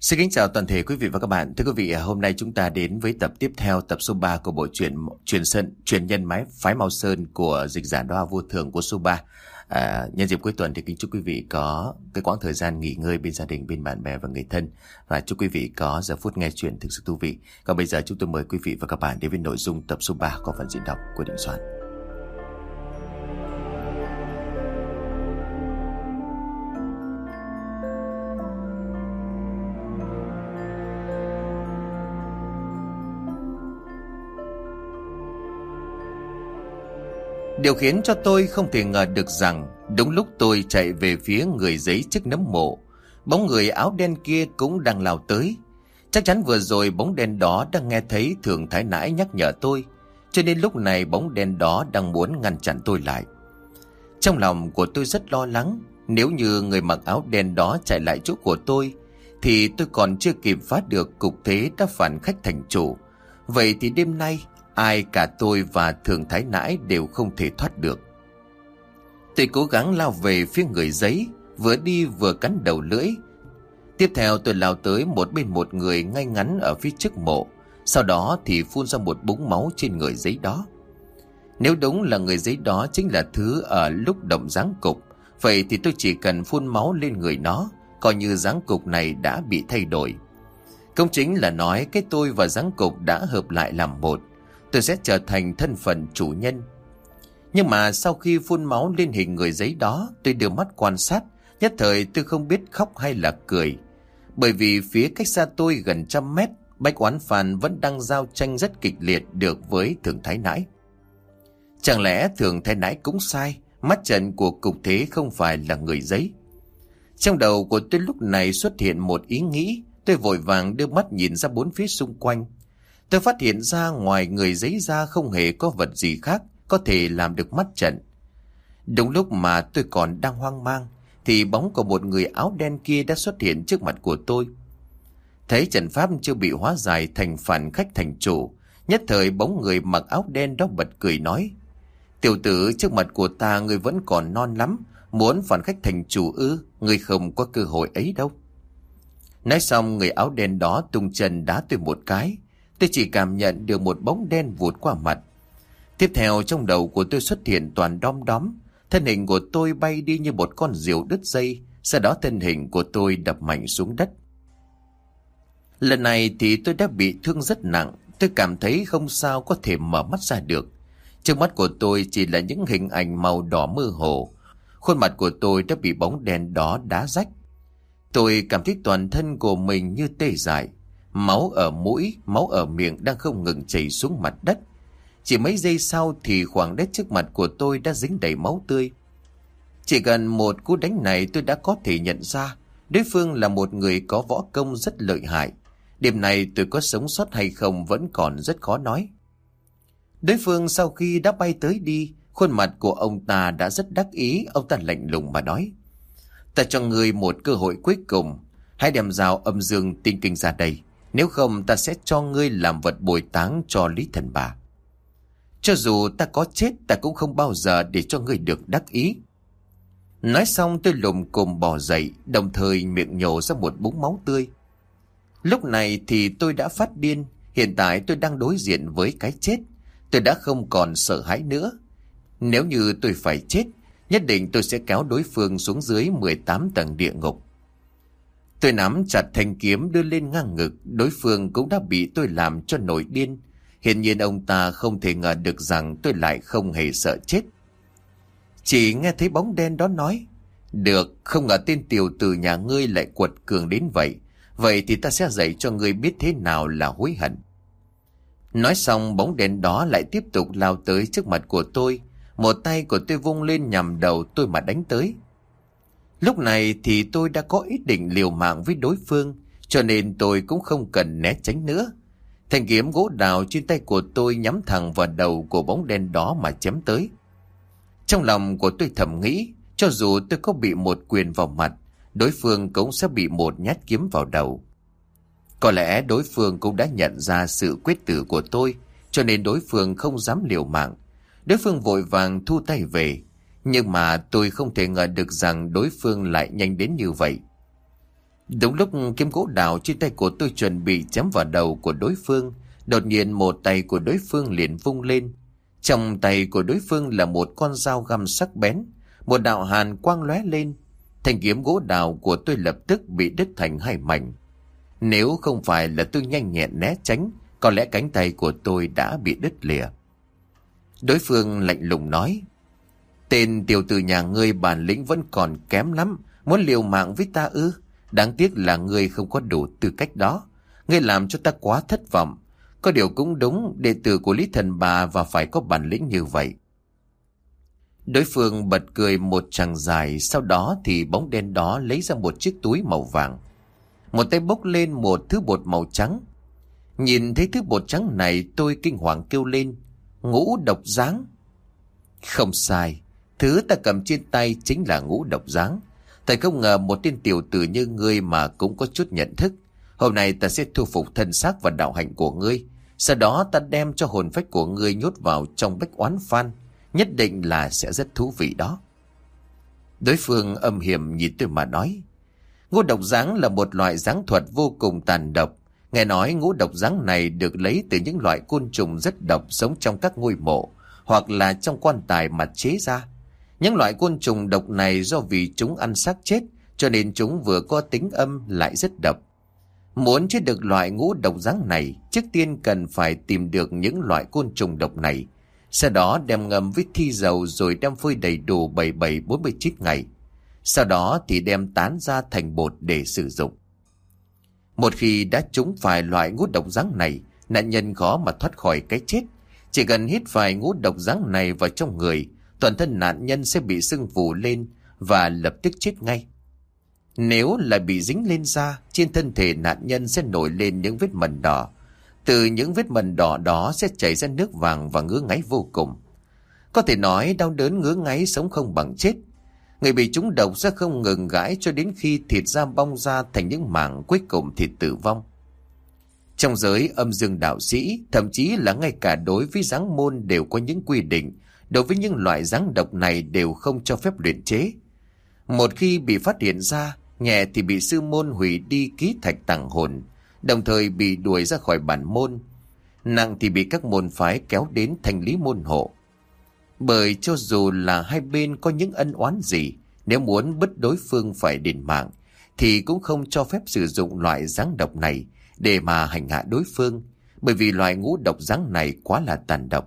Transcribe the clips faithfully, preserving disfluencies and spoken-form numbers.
Xin kính chào toàn thể quý vị và các bạn. Thưa quý vị, hôm nay chúng ta đến với tập tiếp theo, tập số ba của bộ truyện truyền sơn truyền nhân mái phái Mao Sơn của dịch giả Đoa Vô Thường của số ba. À, nhân dịp cuối tuần thì kính chúc quý vị có cái quãng thời gian nghỉ ngơi bên gia đình, bên bạn bè và người thân, và chúc quý vị có giờ phút nghe chuyện thực sự thú vị. Còn bây giờ chúng tôi mời quý vị và các bạn đến với nội dung tập số ba của phần diễn đọc của Đình Soạn. Điều khiến cho tôi không thể ngờ được rằng đúng lúc tôi chạy về phía người giấy trước nấm mộ, bóng người áo đen kia cũng đang lao tới. Chắc chắn vừa rồi bóng đen đó đang nghe thấy Thường Thái Nãi nhắc nhở tôi, cho nên lúc này bóng đen đó đang muốn ngăn chặn tôi lại. Trong lòng của tôi rất lo lắng, nếu như người mặc áo đen đó chạy lại chỗ của tôi thì tôi còn chưa kịp phá được cục thế đã phản khách thành chủ. Vậy thì đêm nay ai cả tôi và Thường Thái Nãi đều không thể thoát được. Tôi cố gắng lao về phía người giấy, vừa đi vừa cắn đầu lưỡi. Tiếp theo tôi lao tới một bên một người ngay ngắn ở phía trước mộ, sau đó thì phun ra một búng máu trên người giấy đó. Nếu đúng là người giấy đó chính là thứ ở lúc động giáng cục, vậy thì tôi chỉ cần phun máu lên người nó, coi như giáng cục này đã bị thay đổi. Công chính là nói cái tôi và giáng cục đã hợp lại làm một, tôi sẽ trở thành thân phận chủ nhân. Nhưng mà sau khi phun máu lên hình người giấy đó, tôi đưa mắt quan sát, nhất thời tôi không biết khóc hay là cười. Bởi vì phía cách xa tôi gần trăm mét, Bách Oán Phan vẫn đang giao tranh rất kịch liệt được với Thường Thái Nãi. Chẳng lẽ Thường Thái Nãi cũng sai, mắt trận của cục thế không phải là người giấy? Trong đầu của tôi lúc này xuất hiện một ý nghĩ, tôi vội vàng đưa mắt nhìn ra bốn phía xung quanh. Tôi phát hiện ra ngoài người giấy ra không hề có vật gì khác có thể làm được mắt trận. Đúng lúc mà tôi còn đang hoang mang thì bóng của một người áo đen kia đã xuất hiện trước mặt của tôi. Thấy trận pháp chưa bị hóa giải thành phản khách thành chủ, nhất thời bóng người mặc áo đen đó bật cười nói: "Tiểu tử, trước mặt của ta ngươi vẫn còn non lắm, muốn phản khách thành chủ ư? Ngươi không có cơ hội ấy đâu." Nói xong, người áo đen đó tung chân đá tôi một cái. Tôi chỉ cảm nhận được một bóng đen vụt qua mặt. Tiếp theo trong đầu của tôi xuất hiện toàn đom đóm. Thân hình của tôi bay đi như một con diều đứt dây. Sau đó thân hình của tôi đập mạnh xuống đất. Lần này thì tôi đã bị thương rất nặng. Tôi cảm thấy không sao có thể mở mắt ra được. Trước mắt của tôi chỉ là những hình ảnh màu đỏ mơ hồ. Khuôn mặt của tôi đã bị bóng đen đó đá rách. Tôi cảm thấy toàn thân của mình như tê dại. Máu ở mũi, máu ở miệng đang không ngừng chảy xuống mặt đất. Chỉ mấy giây sau thì khoảng đất trước mặt của tôi đã dính đầy máu tươi. Chỉ gần một cú đánh này tôi đã có thể nhận ra đối phương là một người có võ công rất lợi hại. Đêm này tôi có sống sót hay không vẫn còn rất khó nói. Đối phương sau khi đã bay tới đi, khuôn mặt của ông ta đã rất đắc ý. Ông ta lạnh lùng mà nói: "Ta cho ngươi một cơ hội cuối cùng. Hãy đem dao âm dương tinh kinh ra đây. Nếu không ta sẽ cho ngươi làm vật bồi táng cho Lý Thần Bà. Cho dù ta có chết, ta cũng không bao giờ để cho ngươi được đắc ý." Nói xong tôi lùm cùm bò dậy, đồng thời miệng nhổ ra một búng máu tươi. Lúc này thì tôi đã phát điên. Hiện tại tôi đang đối diện với cái chết. Tôi đã không còn sợ hãi nữa. Nếu như tôi phải chết, nhất định tôi sẽ kéo đối phương xuống dưới mười tám tầng địa ngục. Tôi nắm chặt thanh kiếm đưa lên ngang ngực. Đối phương cũng đã bị tôi làm cho nổi điên. Hiển nhiên ông ta không thể ngờ được rằng tôi lại không hề sợ chết. Chỉ nghe thấy bóng đen đó nói: "Được, không ngờ tên tiểu tử nhà ngươi lại quật cường đến vậy. Vậy thì ta sẽ dạy cho ngươi biết thế nào là hối hận." Nói xong bóng đen đó lại tiếp tục lao tới trước mặt của tôi. Một tay của tôi vung lên nhằm đầu tôi mà đánh tới. Lúc này thì tôi đã có ý định liều mạng với đối phương, cho nên tôi cũng không cần né tránh nữa. Thanh kiếm gỗ đào trên tay của tôi nhắm thẳng vào đầu của bóng đen đó mà chém tới. Trong lòng của tôi thầm nghĩ, cho dù tôi có bị một quyền vào mặt, đối phương cũng sẽ bị một nhát kiếm vào đầu. Có lẽ đối phương cũng đã nhận ra sự quyết tử của tôi, cho nên đối phương không dám liều mạng. Đối phương vội vàng thu tay về. Nhưng mà tôi không thể ngờ được rằng đối phương lại nhanh đến như vậy. Đúng lúc kiếm gỗ đào trên tay của tôi chuẩn bị chém vào đầu của đối phương, đột nhiên một tay của đối phương liền vung lên. Trong tay của đối phương là một con dao găm sắc bén, một đạo hàn quang lóe lên. Thanh kiếm gỗ đào của tôi lập tức bị đứt thành hai mảnh. Nếu không phải là tôi nhanh nhẹn né tránh, có lẽ cánh tay của tôi đã bị đứt lìa. Đối phương lạnh lùng nói: "Tên tiểu tử nhà ngươi bản lĩnh vẫn còn kém lắm, muốn liều mạng với ta ư? Đáng tiếc là ngươi không có đủ tư cách đó. Ngươi làm cho ta quá thất vọng. Có điều cũng đúng, đệ tử của Lý Thần Bà và phải có bản lĩnh như vậy." Đối phương bật cười một tràng dài, sau đó thì bóng đen đó lấy ra một chiếc túi màu vàng. Một tay bốc lên một thứ bột màu trắng. Nhìn thấy thứ bột trắng này, tôi kinh hoàng kêu lên: "Ngũ độc giáng!" Không sai, thứ ta cầm trên tay chính là ngũ độc giáng. Thầy không ngờ một tên tiểu tử như ngươi mà cũng có chút nhận thức. Hôm nay ta sẽ thu phục thân xác và đạo hạnh của ngươi, sau đó ta đem cho hồn phách của ngươi nhốt vào trong bách oán phan. Nhất định là sẽ rất thú vị đó. Đối phương âm hiểm nhìn tôi mà nói: "Ngũ độc giáng là một loại giáng thuật vô cùng tàn độc. Nghe nói ngũ độc giáng này được lấy từ những loại côn trùng rất độc sống trong các ngôi mộ hoặc là trong quan tài mà chế ra. Những loại côn trùng độc này do vì chúng ăn xác chết, cho nên chúng vừa có tính âm lại rất độc. Muốn chết được loại ngũ độc giáng này, trước tiên cần phải tìm được những loại côn trùng độc này, sau đó đem ngâm với thi dầu rồi đem phơi đầy đủ bảy bảy bốn mươi chín ngày. Sau đó thì đem tán ra thành bột để sử dụng. Một khi đã trúng phải loại ngũ độc giáng này, nạn nhân khó mà thoát khỏi cái chết. Chỉ cần hít phải ngũ độc giáng này vào trong người, toàn thân nạn nhân sẽ bị sưng phù lên và lập tức chết ngay. Nếu là bị dính lên da, trên thân thể nạn nhân sẽ nổi lên những vết mẩn đỏ. Từ những vết mẩn đỏ đó sẽ chảy ra nước vàng và ngứa ngáy vô cùng. Có thể nói đau đớn ngứa ngáy sống không bằng chết. Người bị trúng độc sẽ không ngừng gãi cho đến khi thịt da bong ra thành những mảng, cuối cùng thì tử vong. Trong giới âm dương đạo sĩ, thậm chí là ngay cả đối với giáng môn đều có những quy định. Đối với những loại giáng độc này đều không cho phép luyện chế. Một khi bị phát hiện ra, nhẹ thì bị sư môn hủy đi ký thạch tàng hồn, đồng thời bị đuổi ra khỏi bản môn. Nặng thì bị các môn phái kéo đến thanh lý môn hộ. Bởi cho dù là hai bên có những ân oán gì, nếu muốn bức đối phương phải đền mạng, thì cũng không cho phép sử dụng loại giáng độc này để mà hành hạ đối phương, bởi vì loại ngũ độc giáng này quá là tàn độc.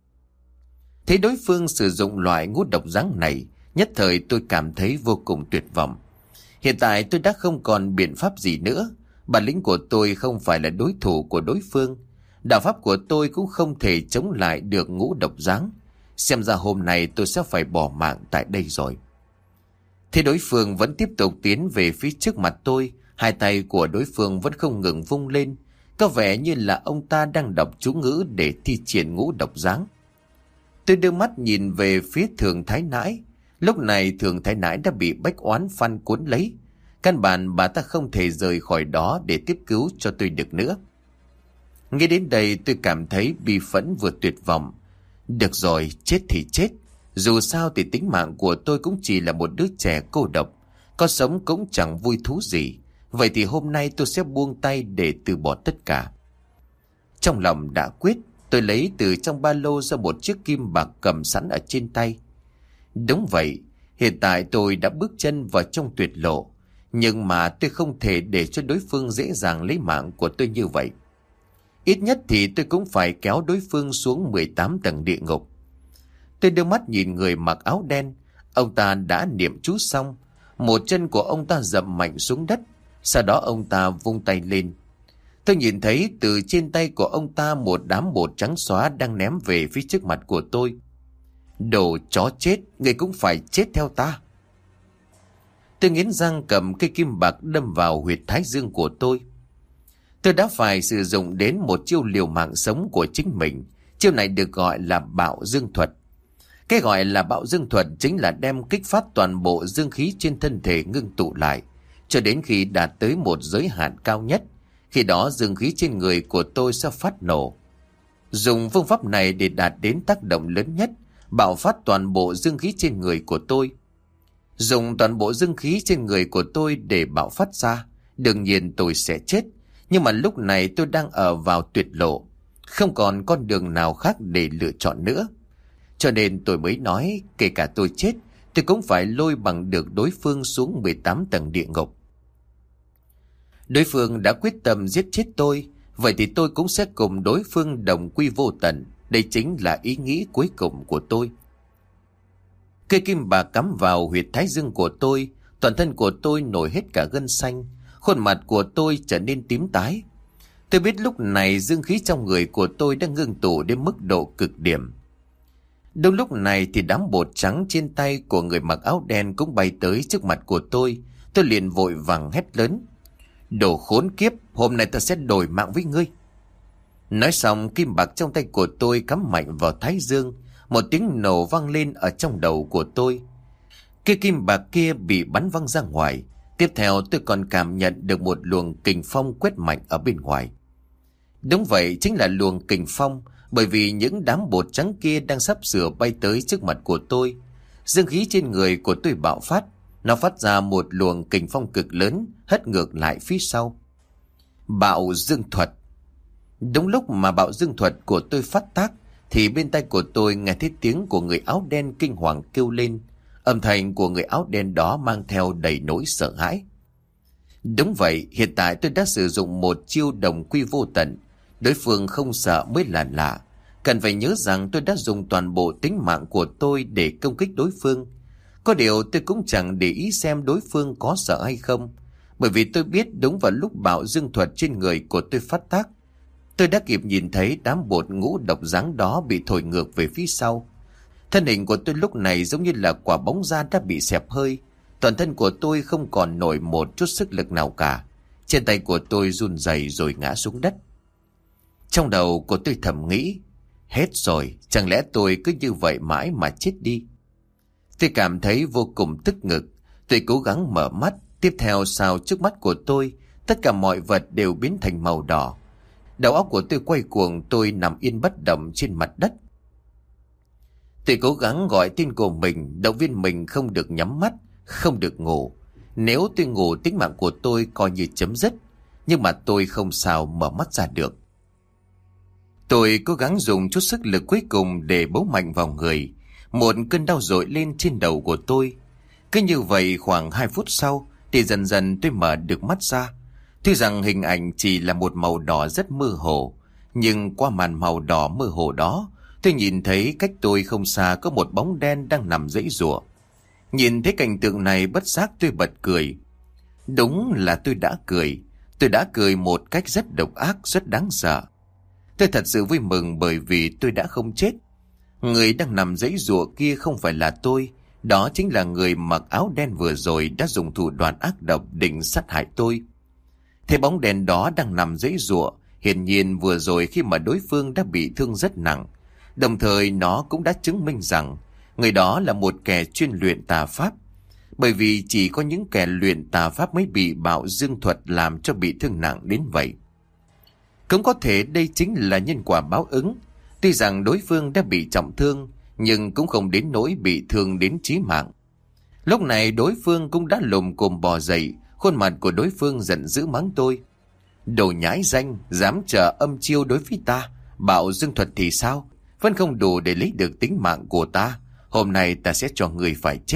Thấy đối phương sử dụng loại ngũ độc giáng này, nhất thời tôi cảm thấy vô cùng tuyệt vọng. Hiện tại tôi đã không còn biện pháp gì nữa. Bản lĩnh của tôi không phải là đối thủ của đối phương. Đạo pháp của tôi cũng không thể chống lại được ngũ độc giáng. Xem ra hôm nay tôi sẽ phải bỏ mạng tại đây rồi. Thế đối phương vẫn tiếp tục tiến về phía trước mặt tôi. Hai tay của đối phương vẫn không ngừng vung lên. Có vẻ như là ông ta đang đọc chú ngữ để thi triển ngũ độc giáng. Tôi đưa mắt nhìn về phía Thường Thái Nãi. Lúc này Thường Thái Nãi đã bị bách oán phan cuốn lấy. Căn bản bà ta không thể rời khỏi đó để tiếp cứu cho tôi được nữa. Nghe đến đây tôi cảm thấy bi phẫn vừa tuyệt vọng. Được rồi, chết thì chết. Dù sao thì tính mạng của tôi cũng chỉ là một đứa trẻ cô độc. Có sống cũng chẳng vui thú gì. Vậy thì hôm nay tôi sẽ buông tay để từ bỏ tất cả. Trong lòng đã quyết, tôi lấy từ trong ba lô ra một chiếc kim bạc cầm sẵn ở trên tay. Đúng vậy, hiện tại tôi đã bước chân vào trong tuyệt lộ. Nhưng mà tôi không thể để cho đối phương dễ dàng lấy mạng của tôi như vậy. Ít nhất thì tôi cũng phải kéo đối phương xuống mười tám tầng địa ngục. Tôi đưa mắt nhìn người mặc áo đen. Ông ta đã niệm chú xong. Một chân của ông ta dậm mạnh xuống đất. Sau đó ông ta vung tay lên. Tôi nhìn thấy từ trên tay của ông ta một đám bột trắng xóa đang ném về phía trước mặt của tôi. Đồ chó chết, người cũng phải chết theo ta. Tôi nghiến răng cầm cây kim bạc đâm vào huyệt thái dương của tôi. Tôi đã phải sử dụng đến một chiêu liều mạng sống của chính mình. Chiêu này được gọi là bạo dương thuật. Cái gọi là bạo dương thuật chính là đem kích phát toàn bộ dương khí trên thân thể ngưng tụ lại, cho đến khi đạt tới một giới hạn cao nhất. Khi đó dương khí trên người của tôi sẽ phát nổ. Dùng phương pháp này để đạt đến tác động lớn nhất, bạo phát toàn bộ dương khí trên người của tôi. Dùng toàn bộ dương khí trên người của tôi để bạo phát ra, Đương nhiên tôi sẽ chết, nhưng mà lúc này tôi đang ở vào tuyệt lộ, không còn con đường nào khác để lựa chọn nữa. Cho nên tôi mới nói kể cả tôi chết, tôi cũng phải lôi bằng được đối phương xuống mười tám tầng địa ngục. Đối phương đã quyết tâm giết chết tôi, vậy thì tôi cũng sẽ cùng đối phương đồng quy vô tận. Đây chính là ý nghĩ cuối cùng của tôi. Cây kim bạc cắm vào huyệt thái dương của tôi, toàn thân của tôi nổi hết cả gân xanh, khuôn mặt của tôi trở nên tím tái. Tôi biết lúc này dương khí trong người của tôi đang ngưng tụ đến mức độ cực điểm. Đúng lúc này thì đám bột trắng trên tay của người mặc áo đen cũng bay tới trước mặt của tôi. Tôi liền vội vàng hét lớn: Đồ khốn kiếp, hôm nay ta sẽ đổi mạng với ngươi. Nói xong, kim bạc trong tay của tôi cắm mạnh vào thái dương. Một tiếng nổ vang lên ở trong đầu của tôi. Cái kim bạc kia bị bắn văng ra ngoài. Tiếp theo tôi còn cảm nhận được một luồng kình phong quét mạnh ở bên ngoài. Đúng vậy, chính là luồng kình phong, bởi vì những đám bột trắng kia đang sắp sửa bay tới trước mặt của tôi. Dương khí trên người của tôi bạo phát, nó phát ra một luồng kình phong cực lớn, hất ngược lại phía sau. Bạo dương thuật. Đúng lúc mà bạo dương thuật của tôi phát tác, thì bên tai của tôi nghe thấy tiếng của người áo đen kinh hoàng kêu lên. Âm thanh của người áo đen đó mang theo đầy nỗi sợ hãi. Đúng vậy, hiện tại tôi đã sử dụng một chiêu đồng quy vô tận. Đối phương không sợ mới là lạ. Cần phải nhớ rằng tôi đã dùng toàn bộ tính mạng của tôi để công kích đối phương. Có điều tôi cũng chẳng để ý xem đối phương có sợ hay không, bởi vì tôi biết đúng vào lúc bạo dương thuật trên người của tôi phát tác, tôi đã kịp nhìn thấy đám bột ngũ độc dáng đó bị thổi ngược về phía sau. Thân hình của tôi lúc này giống như là quả bóng da đã bị xẹp hơi. Toàn thân của tôi không còn nổi một chút sức lực nào cả. Trên tay của tôi run rẩy rồi ngã xuống đất. Trong đầu của tôi thầm nghĩ, hết rồi, chẳng lẽ tôi cứ như vậy mãi mà chết đi. Tôi cảm thấy vô cùng tức ngực. Tôi cố gắng mở mắt. Tiếp theo sau trước mắt của tôi, tất cả mọi vật đều biến thành màu đỏ. Đầu óc của tôi quay cuồng, tôi nằm yên bất động trên mặt đất. Tôi cố gắng gọi tên của mình, động viên mình không được nhắm mắt, không được ngủ. Nếu tôi ngủ, tính mạng của tôi coi như chấm dứt. Nhưng mà tôi không sao mở mắt ra được. Tôi cố gắng dùng chút sức lực cuối cùng để bấu mạnh vào người. Một cơn đau dội lên trên đầu của tôi. Cứ như vậy khoảng hai phút sau thì dần dần tôi mở được mắt ra. Tuy rằng hình ảnh chỉ là một màu đỏ rất mơ hồ, nhưng qua màn màu đỏ mơ hồ đó, tôi nhìn thấy cách tôi không xa có một bóng đen đang nằm giãy giụa. Nhìn thấy cảnh tượng này bất giác tôi bật cười. Đúng là tôi đã cười. Tôi đã cười một cách rất độc ác, rất đáng sợ. Tôi thật sự vui mừng bởi vì tôi đã không chết. Người đang nằm giãy giụa kia không phải là tôi. Đó chính là người mặc áo đen vừa rồi đã dùng thủ đoạn ác độc định sát hại tôi. Thế bóng đèn đó đang nằm giãy giụa, hiển nhiên vừa rồi khi mà đối phương đã bị thương rất nặng. Đồng thời nó cũng đã chứng minh rằng người đó là một kẻ chuyên luyện tà pháp. Bởi vì chỉ có những kẻ luyện tà pháp mới bị bạo dương thuật làm cho bị thương nặng đến vậy. Cũng có thể đây chính là nhân quả báo ứng. Tuy rằng đối phương đã bị trọng thương, nhưng cũng không đến nỗi bị thương đến chí mạng. Lúc này đối phương cũng đã lồm cồm bò dậy. Khuôn mặt của đối phương giận dữ mắng tôi. Đồ nhãi danh, dám trở âm chiêu đối với ta. Bạo dương thuật thì sao? Vẫn không đủ để lấy được tính mạng của ta. Hôm nay ta sẽ cho người phải chết.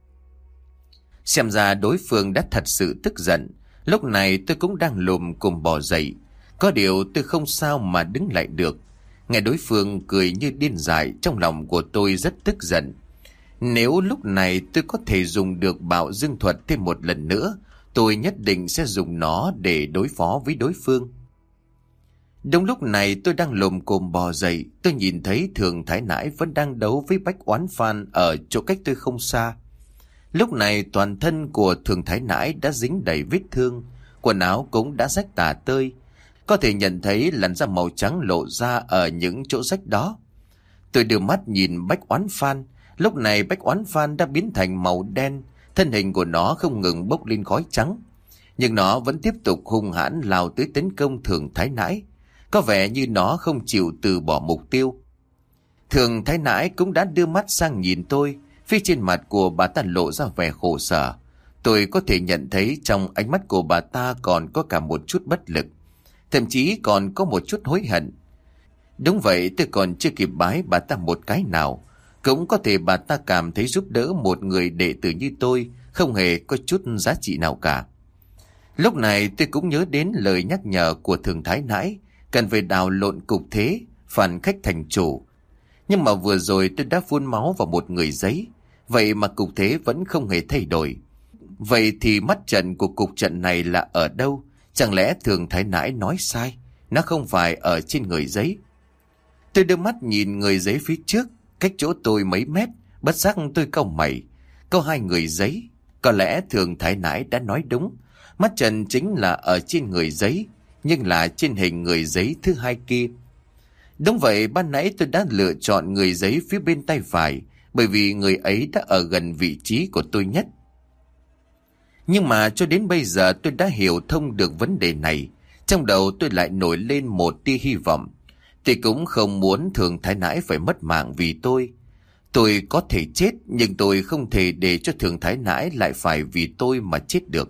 Xem ra đối phương đã thật sự tức giận. Lúc này tôi cũng đang lồm cồm bò dậy. Có điều tôi không sao mà đứng lại được. Nghe đối phương cười như điên dại, trong lòng của tôi rất tức giận. Nếu lúc này tôi có thể dùng được bạo dương thuật thêm một lần nữa, tôi nhất định sẽ dùng nó để đối phó với đối phương. Đúng lúc này tôi đang lồm cồm bò dậy, tôi nhìn thấy Thường Thái Nãi vẫn đang đấu với Bách Oán Phan ở chỗ cách tôi không xa. Lúc này toàn thân của Thường Thái Nãi đã dính đầy vết thương, quần áo cũng đã rách tả tơi. Có thể nhận thấy làn da màu trắng lộ ra ở những chỗ rách đó. Tôi đưa mắt nhìn Bách Oán Phan. Lúc này Bách Oán Phan đã biến thành màu đen. Thân hình của nó không ngừng bốc lên khói trắng. Nhưng nó vẫn tiếp tục hung hãn lao tới tấn công Thường Thái Nãi. Có vẻ như nó không chịu từ bỏ mục tiêu. Thường Thái Nãi cũng đã đưa mắt sang nhìn tôi. Phía trên mặt của bà ta lộ ra vẻ khổ sở. Tôi có thể nhận thấy trong ánh mắt của bà ta còn có cả một chút bất lực, thậm chí còn có một chút hối hận. Đúng vậy, tôi còn chưa kịp bái bà ta một cái nào. Cũng có thể bà ta cảm thấy giúp đỡ một người đệ tử như tôi không hề có chút giá trị nào cả. Lúc này tôi cũng nhớ đến lời nhắc nhở của Thường Thái nãy, cần phải đào lộn cục thế, phản khách thành chủ. Nhưng mà vừa rồi tôi đã phun máu vào một người giấy, vậy mà cục thế vẫn không hề thay đổi. Vậy thì mắt trận của cục trận này là ở đâu? Chẳng lẽ Thường Thái nãy nói sai, nó không phải ở trên người giấy? Tôi đưa mắt nhìn người giấy phía trước, cách chỗ tôi mấy mét, bất giác tôi cau mày. Có hai người giấy, có lẽ Thường Thái nãy đã nói đúng. Mắt trận chính là ở trên người giấy, nhưng là trên hình người giấy thứ hai kia. Đúng vậy, ban nãy tôi đã lựa chọn người giấy phía bên tay phải, bởi vì người ấy đã ở gần vị trí của tôi nhất. Nhưng mà cho đến bây giờ tôi đã hiểu thông được vấn đề này. Trong đầu tôi lại nổi lên một tia hy vọng. Tôi cũng không muốn Thường Thái nãy phải mất mạng vì tôi. Tôi có thể chết, nhưng tôi không thể để cho Thường Thái nãy lại phải vì tôi mà chết được.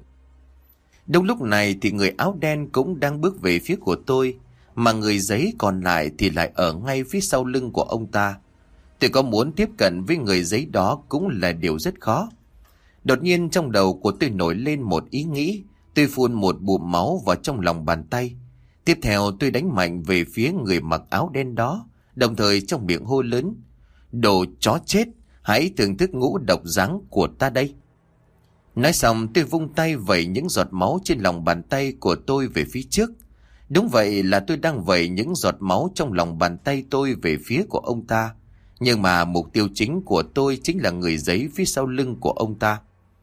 Đúng lúc này thì người áo đen cũng đang bước về phía của tôi, mà người giấy còn lại thì lại ở ngay phía sau lưng của ông ta. Tôi có muốn tiếp cận với người giấy đó cũng là điều rất khó. Đột nhiên trong đầu của tôi nổi lên một ý nghĩ. Tôi phun một bụm máu vào trong lòng bàn tay. Tiếp theo tôi đánh mạnh về phía người mặc áo đen đó, đồng thời trong miệng hô lớn: "Đồ chó chết, hãy thưởng thức ngũ độc giáng của ta đây." Nói xong tôi vung tay vẩy những giọt máu trên lòng bàn tay của tôi về phía trước. Đúng vậy, là tôi đang vẩy những giọt máu trong lòng bàn tay tôi về phía của ông ta. Nhưng mà mục tiêu chính của tôi chính là người giấy phía sau lưng của ông ta.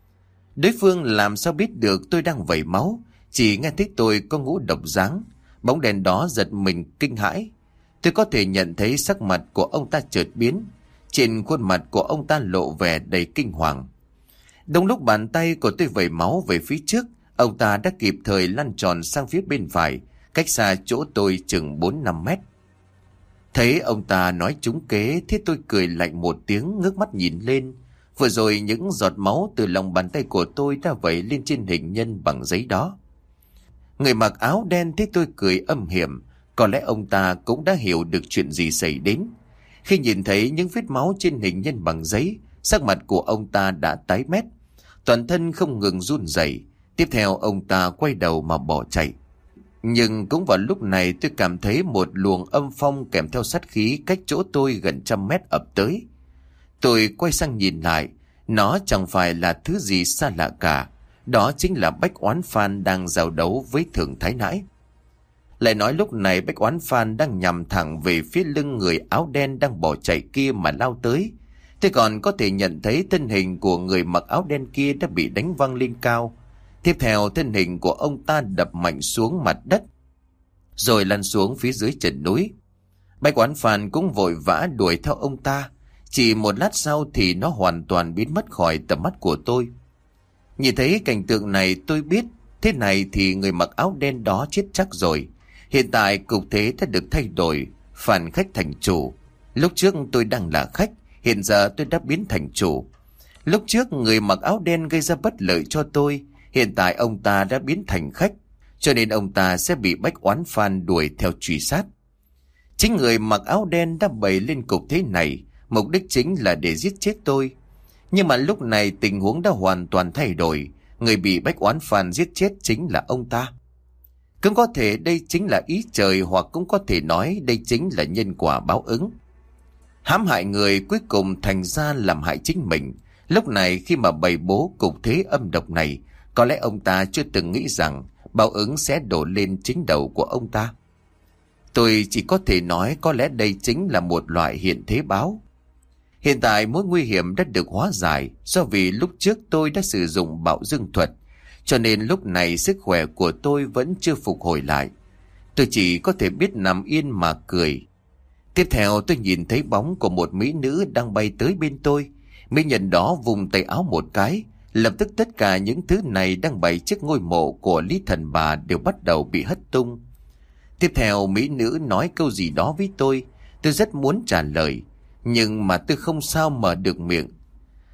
Đối phương làm sao biết được tôi đang vẩy máu, chỉ nghe thấy tôi có ngũ độc giáng. Bóng đèn đó giật mình kinh hãi. Tôi có thể nhận thấy sắc mặt của ông ta chợt biến. Trên khuôn mặt của ông ta lộ vẻ đầy kinh hoàng. Đúng lúc bàn tay của tôi vẩy máu về phía trước, ông ta đã kịp thời lăn tròn sang phía bên phải, cách xa chỗ tôi chừng bốn năm mét. Thấy ông ta nói trúng kế, thế tôi cười lạnh một tiếng, ngước mắt nhìn lên. Vừa rồi những giọt máu từ lòng bàn tay của tôi đã vẩy lên trên hình nhân bằng giấy đó. Người mặc áo đen thấy tôi cười âm hiểm, có lẽ ông ta cũng đã hiểu được chuyện gì xảy đến. Khi nhìn thấy những vết máu trên hình nhân bằng giấy, sắc mặt của ông ta đã tái mét, toàn thân không ngừng run rẩy. Tiếp theo ông ta quay đầu mà bỏ chạy. Nhưng cũng vào lúc này tôi cảm thấy một luồng âm phong kèm theo sát khí cách chỗ tôi gần trăm mét ập tới. Tôi quay sang nhìn lại, nó chẳng phải là thứ gì xa lạ cả. Đó chính là Bách Oán Phan đang giao đấu với Thường Thái nãy. Lại nói lúc này Bách Oán Phan đang nhằm thẳng về phía lưng người áo đen đang bỏ chạy kia mà lao tới. Tôi còn có thể nhận thấy thân hình của người mặc áo đen kia đã bị đánh văng lên cao. Tiếp theo thân hình của ông ta đập mạnh xuống mặt đất, rồi lăn xuống phía dưới chân núi. Bách Oán Phan cũng vội vã đuổi theo ông ta. Chỉ một lát sau thì nó hoàn toàn biến mất khỏi tầm mắt của tôi. Nhìn thấy cảnh tượng này tôi biết, thế này thì người mặc áo đen đó chết chắc rồi. Hiện tại cục thế đã được thay đổi, phản khách thành chủ. Lúc trước tôi đang là khách, hiện giờ tôi đã biến thành chủ. Lúc trước người mặc áo đen gây ra bất lợi cho tôi, hiện tại ông ta đã biến thành khách, cho nên ông ta sẽ bị Bách Oán Phan đuổi theo truy sát. Chính người mặc áo đen đã bày lên cục thế này, mục đích chính là để giết chết tôi. Nhưng mà lúc này tình huống đã hoàn toàn thay đổi, người bị Bách Oán Phan giết chết chính là ông ta. Cũng có thể đây chính là ý trời, hoặc cũng có thể nói đây chính là nhân quả báo ứng. Hãm hại người cuối cùng thành ra làm hại chính mình. Lúc này khi mà bày bố cục thế âm độc này, có lẽ ông ta chưa từng nghĩ rằng báo ứng sẽ đổ lên chính đầu của ông ta. Tôi chỉ có thể nói có lẽ đây chính là một loại hiện thế báo. Hiện tại mối nguy hiểm đã được hóa giải, do vì lúc trước tôi đã sử dụng bạo dương thuật, cho nên lúc này sức khỏe của tôi vẫn chưa phục hồi lại. Tôi chỉ có thể biết nằm yên mà cười. Tiếp theo tôi nhìn thấy bóng của một mỹ nữ đang bay tới bên tôi. Mỹ nhân đó vùng tay áo một cái, lập tức tất cả những thứ này đang bày trước ngôi mộ của Lý Thần Bà đều bắt đầu bị hất tung. Tiếp theo mỹ nữ nói câu gì đó với tôi. Tôi rất muốn trả lời, nhưng mà tôi không sao mở được miệng.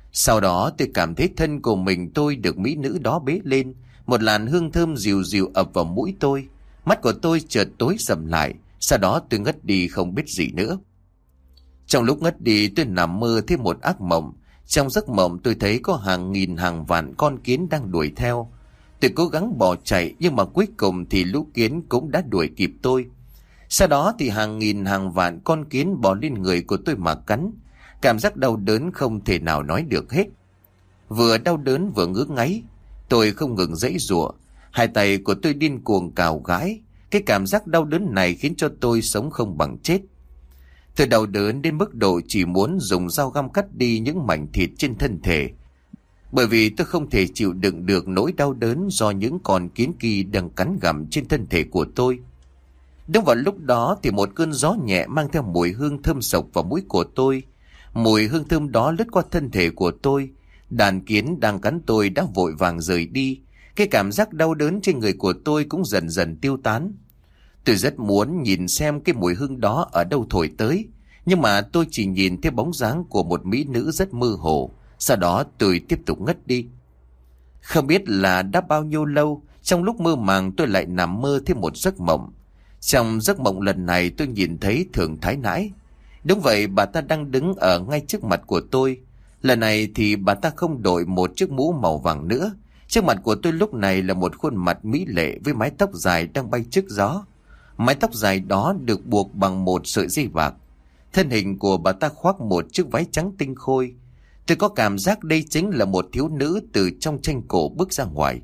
Sau đó tôi cảm thấy thân của mình tôi được mỹ nữ đó bế lên, một làn hương thơm dịu dịu ập vào mũi tôi. Mắt của tôi chợt tối sầm lại, sau đó tôi ngất đi không biết gì nữa. Trong lúc ngất đi tôi nằm mơ thấy một ác mộng. Trong giấc mộng tôi thấy có hàng nghìn hàng vạn con kiến đang đuổi theo. Tôi cố gắng bỏ chạy nhưng mà cuối cùng thì lũ kiến cũng đã đuổi kịp tôi. Sau đó thì hàng nghìn hàng vạn con kiến bò lên người của tôi mà cắn. Cảm giác đau đớn không thể nào nói được hết. Vừa đau đớn vừa ngứa ngáy, tôi không ngừng giãy giụa. Hai tay của tôi điên cuồng cào gãi. Cái cảm giác đau đớn này khiến cho tôi sống không bằng chết. Tôi đau đớn đến mức độ chỉ muốn dùng dao găm cắt đi những mảnh thịt trên thân thể. Bởi vì tôi không thể chịu đựng được nỗi đau đớn do những con kiến kỳ đang cắn gặm trên thân thể của tôi. Đúng vào lúc đó thì một cơn gió nhẹ mang theo mùi hương thơm sộc vào mũi của tôi. Mùi hương thơm đó lướt qua thân thể của tôi. Đàn kiến đang cắn tôi đã vội vàng rời đi. Cái cảm giác đau đớn trên người của tôi cũng dần dần tiêu tán. Tôi rất muốn nhìn xem cái mùi hương đó ở đâu thổi tới, nhưng mà tôi chỉ nhìn thấy bóng dáng của một mỹ nữ rất mơ hồ. Sau đó tôi tiếp tục ngất đi. Không biết là đã bao nhiêu lâu, trong lúc mơ màng tôi lại nằm mơ thêm một giấc mộng. Trong giấc mộng lần này tôi nhìn thấy Thường Thái Nãi. Đúng vậy, bà ta đang đứng ở ngay trước mặt của tôi. Lần này thì bà ta không đội một chiếc mũ màu vàng nữa. Trước mặt của tôi lúc này là một khuôn mặt mỹ lệ với mái tóc dài đang bay trước gió. Mái tóc dài đó được buộc bằng một sợi dây bạc. Thân hình của bà ta khoác một chiếc váy trắng tinh khôi. Tôi có cảm giác đây chính là một thiếu nữ từ trong tranh cổ bước ra ngoài.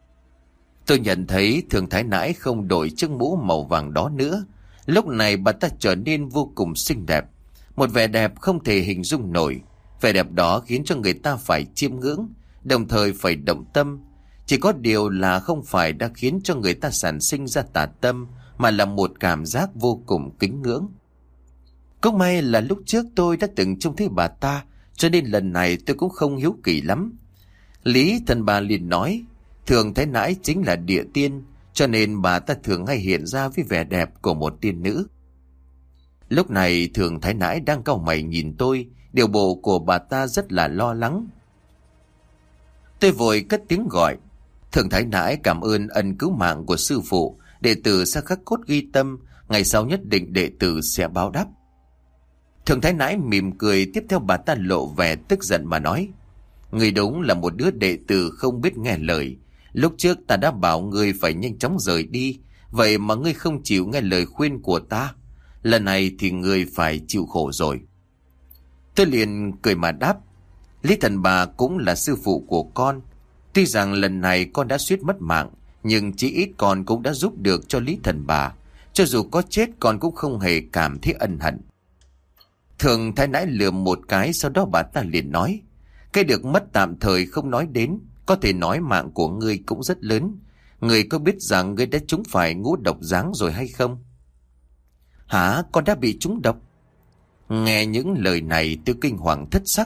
Tôi nhận thấy Thường Thái Nãi không đội chiếc mũ màu vàng đó nữa. Lúc này bà ta trở nên vô cùng xinh đẹp. Một vẻ đẹp không thể hình dung nổi. Vẻ đẹp đó khiến cho người ta phải chiêm ngưỡng, đồng thời phải động tâm. Chỉ có điều là không phải đã khiến cho người ta sản sinh ra tà tâm, mà là một cảm giác vô cùng kính ngưỡng. Cũng may là lúc trước tôi đã từng trông thấy bà ta, cho nên lần này tôi cũng không hiếu kỳ lắm. Lý Thần Bà liền nói, Thường Thái Nãi chính là địa tiên, cho nên bà ta thường hay hiện ra với vẻ đẹp của một tiên nữ. Lúc này Thường Thái Nãi đang cau mày nhìn tôi, điều bộ của bà ta rất là lo lắng. Tôi vội cất tiếng gọi, Thường Thái Nãi cảm ơn ân cứu mạng của sư phụ, đệ tử sẽ khắc cốt ghi tâm, ngày sau nhất định đệ tử sẽ báo đáp. Thường Thái Nãi mỉm cười, tiếp theo bà ta lộ vẻ tức giận mà nói, người đúng là một đứa đệ tử không biết nghe lời. Lúc trước ta đã bảo ngươi phải nhanh chóng rời đi, vậy mà ngươi không chịu nghe lời khuyên của ta. Lần này thì ngươi phải chịu khổ rồi. Tôi liền cười mà đáp, Lý Thần Bà cũng là sư phụ của con. Tuy rằng lần này con đã suýt mất mạng, nhưng chỉ ít con cũng đã giúp được cho Lý Thần Bà. Cho dù có chết con cũng không hề cảm thấy ân hận. Thường Thái Nãi lườm một cái, sau đó bà ta liền nói, cái được mất tạm thời không nói đến, có thể nói mạng của ngươi cũng rất lớn. Ngươi có biết rằng ngươi đã trúng phải ngũ độc giáng rồi hay không? Hả, con đã bị trúng độc? Nghe những lời này tôi kinh hoàng thất sắc.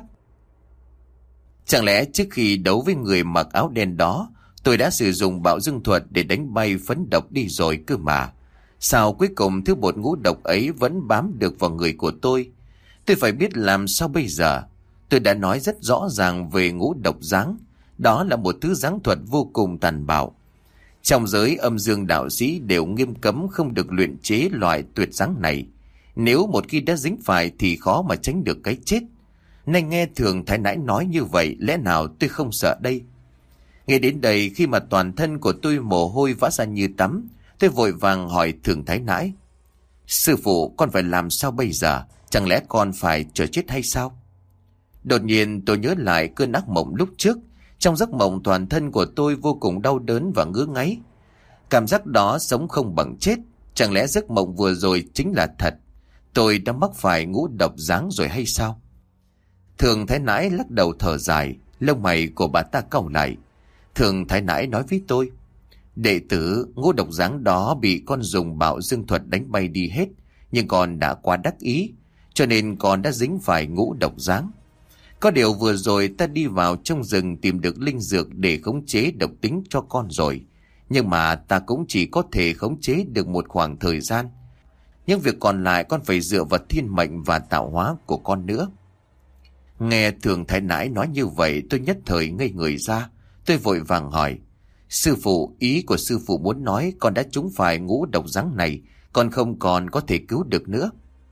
Chẳng lẽ trước khi đấu với người mặc áo đen đó, tôi đã sử dụng bạo dương thuật để đánh bay phấn độc đi rồi cơ mà? Sao cuối cùng thứ bột ngũ độc ấy vẫn bám được vào người của tôi? Tôi phải biết làm sao bây giờ. Tôi đã nói rất rõ ràng về ngũ độc giáng. Đó là một thứ giáng thuật vô cùng tàn bạo. Trong giới âm dương đạo sĩ đều nghiêm cấm không được luyện chế loại tuyệt giáng này. Nếu một khi đã dính phải thì khó mà tránh được cái chết. Nên nghe Thường Thái Nãi nói như vậy, lẽ nào tôi không sợ đây? Nghe đến đây, khi mà toàn thân của tôi mồ hôi vã ra như tắm, tôi vội vàng hỏi Thường Thái Nãi, sư phụ, con phải làm sao bây giờ? Chẳng lẽ con phải chờ chết hay sao? Đột nhiên tôi nhớ lại cơn ác mộng lúc trước. Trong giấc mộng toàn thân của tôi vô cùng đau đớn và ngứa ngáy. Cảm giác đó sống không bằng chết. Chẳng lẽ giấc mộng vừa rồi chính là thật? Tôi đã mắc phải ngũ độc giáng rồi hay sao? Thường Thái Nãi lắc đầu thở dài, lông mày của bà ta cau lại. Thường Thái Nãi nói với tôi, đệ tử, ngũ độc giáng đó bị con dùng bạo dương thuật đánh bay đi hết, nhưng con đã quá đắc ý, cho nên con đã dính phải ngũ độc giáng. Có điều vừa rồi ta đi vào trong rừng tìm được linh dược để khống chế độc tính cho con rồi, nhưng mà ta cũng chỉ có thể khống chế được một khoảng thời gian. Những việc còn lại con phải dựa vào thiên mệnh và tạo hóa của con nữa. Nghe Thường Thái Nãi nói như vậy, tôi nhất thời ngây người ra. Tôi vội vàng hỏi: Sư phụ, ý của sư phụ muốn nói con đã trúng phải ngũ độc giáng này, con không còn có thể cứu được nữa.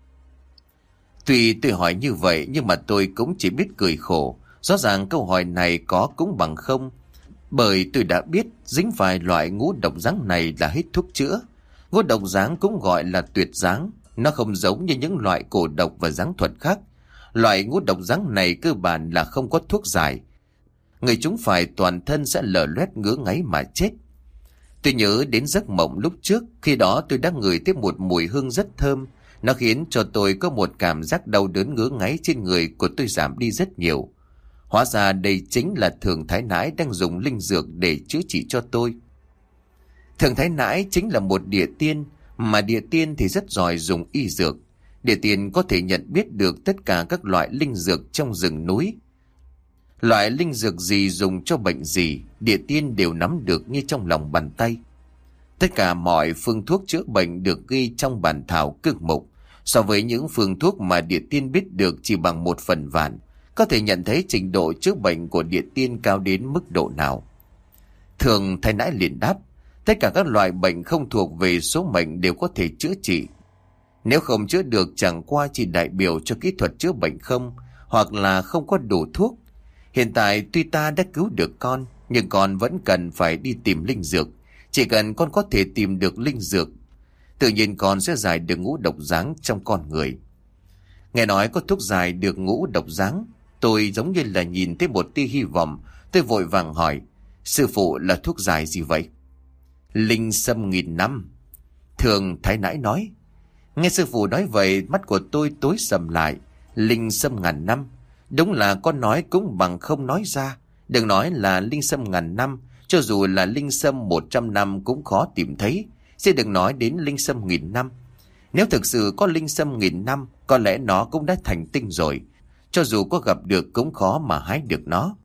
Tuy tôi hỏi như vậy nhưng mà tôi cũng chỉ biết cười khổ. Rõ ràng câu hỏi này có cũng bằng không, bởi tôi đã biết dính phải loại ngũ độc giáng này là hết thuốc chữa. Ngũ độc giáng cũng gọi là tuyệt giáng. Nó không giống như những loại cổ độc và giáng thuật khác. Loại ngũ độc giáng này cơ bản là không có thuốc giải. Người chúng phải toàn thân sẽ lở loét ngứa ngáy mà chết. Tôi nhớ đến giấc mộng lúc trước. Khi đó tôi đã ngửi thấy một mùi hương rất thơm. Nó khiến cho tôi có một cảm giác đau đớn ngứa ngáy trên người của tôi giảm đi rất nhiều. Hóa ra đây chính là Thường Thái Nãi đang dùng linh dược để chữa trị cho tôi. Thường Thái Nãi chính là một địa tiên, mà địa tiên thì rất giỏi dùng y dược. Địa tiên có thể nhận biết được tất cả các loại linh dược trong rừng núi. Loại linh dược gì dùng cho bệnh gì, địa tiên đều nắm được như trong lòng bàn tay. Tất cả mọi phương thuốc chữa bệnh được ghi trong bản thảo cương mục. So với những phương thuốc mà địa tiên biết được chỉ bằng một phần vạn, có thể nhận thấy trình độ chữa bệnh của địa tiên cao đến mức độ nào. Thường Thái Nãi liền đáp: tất cả các loại bệnh không thuộc về số mệnh đều có thể chữa trị. Nếu không chữa được chẳng qua chỉ đại biểu cho kỹ thuật chữa bệnh không, hoặc là không có đủ thuốc. Hiện tại tuy ta đã cứu được con, nhưng con vẫn cần phải đi tìm linh dược. Chỉ cần con có thể tìm được linh dược, tự nhiên con sẽ giải được ngũ độc giáng trong con người. Nghe nói có thuốc giải được ngũ độc giáng, tôi giống như là nhìn thấy một tia hy vọng. Tôi vội vàng hỏi: sư phụ, là thuốc giải gì vậy? Linh sâm nghìn năm, Thường Thái Nãi nói. Nghe sư phụ nói vậy, mắt của tôi tối sầm lại. Linh sâm ngàn năm, đúng là con nói cũng bằng không nói ra. Đừng nói là linh sâm ngàn năm, cho dù là linh sâm một trăm năm cũng khó tìm thấy, chứ đừng nói đến linh sâm nghìn năm. Nếu thực sự có linh sâm nghìn năm, có lẽ nó cũng đã thành tinh rồi. Cho dù có gặp được cũng khó mà hái được nó.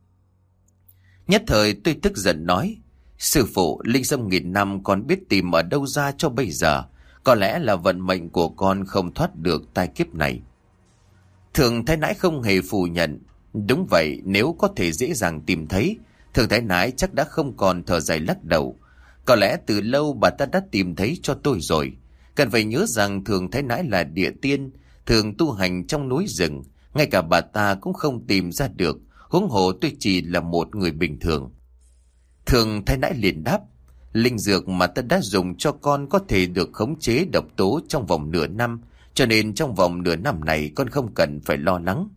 Nhất thời tôi tức giận nói: sư phụ, linh sâm nghìn năm con biết tìm ở đâu ra cho bây giờ? Có lẽ là vận mệnh của con không thoát được tai kiếp này. Thường Thái Nãi không hề phủ nhận. Đúng vậy, nếu có thể dễ dàng tìm thấy, Thường Thái Nãi chắc đã không còn thở dài lắc đầu. Có lẽ từ lâu bà ta đã tìm thấy cho tôi rồi. Cần phải nhớ rằng Thường Thái Nãi là địa tiên, thường tu hành trong núi rừng. Ngay cả bà ta cũng không tìm ra được, huống hồ tôi chỉ là một người bình thường. Thường Thái Nãi liền đáp: linh dược mà ta đã dùng cho con có thể được khống chế độc tố trong vòng nửa năm, cho nên trong vòng nửa năm này con không cần phải lo lắng.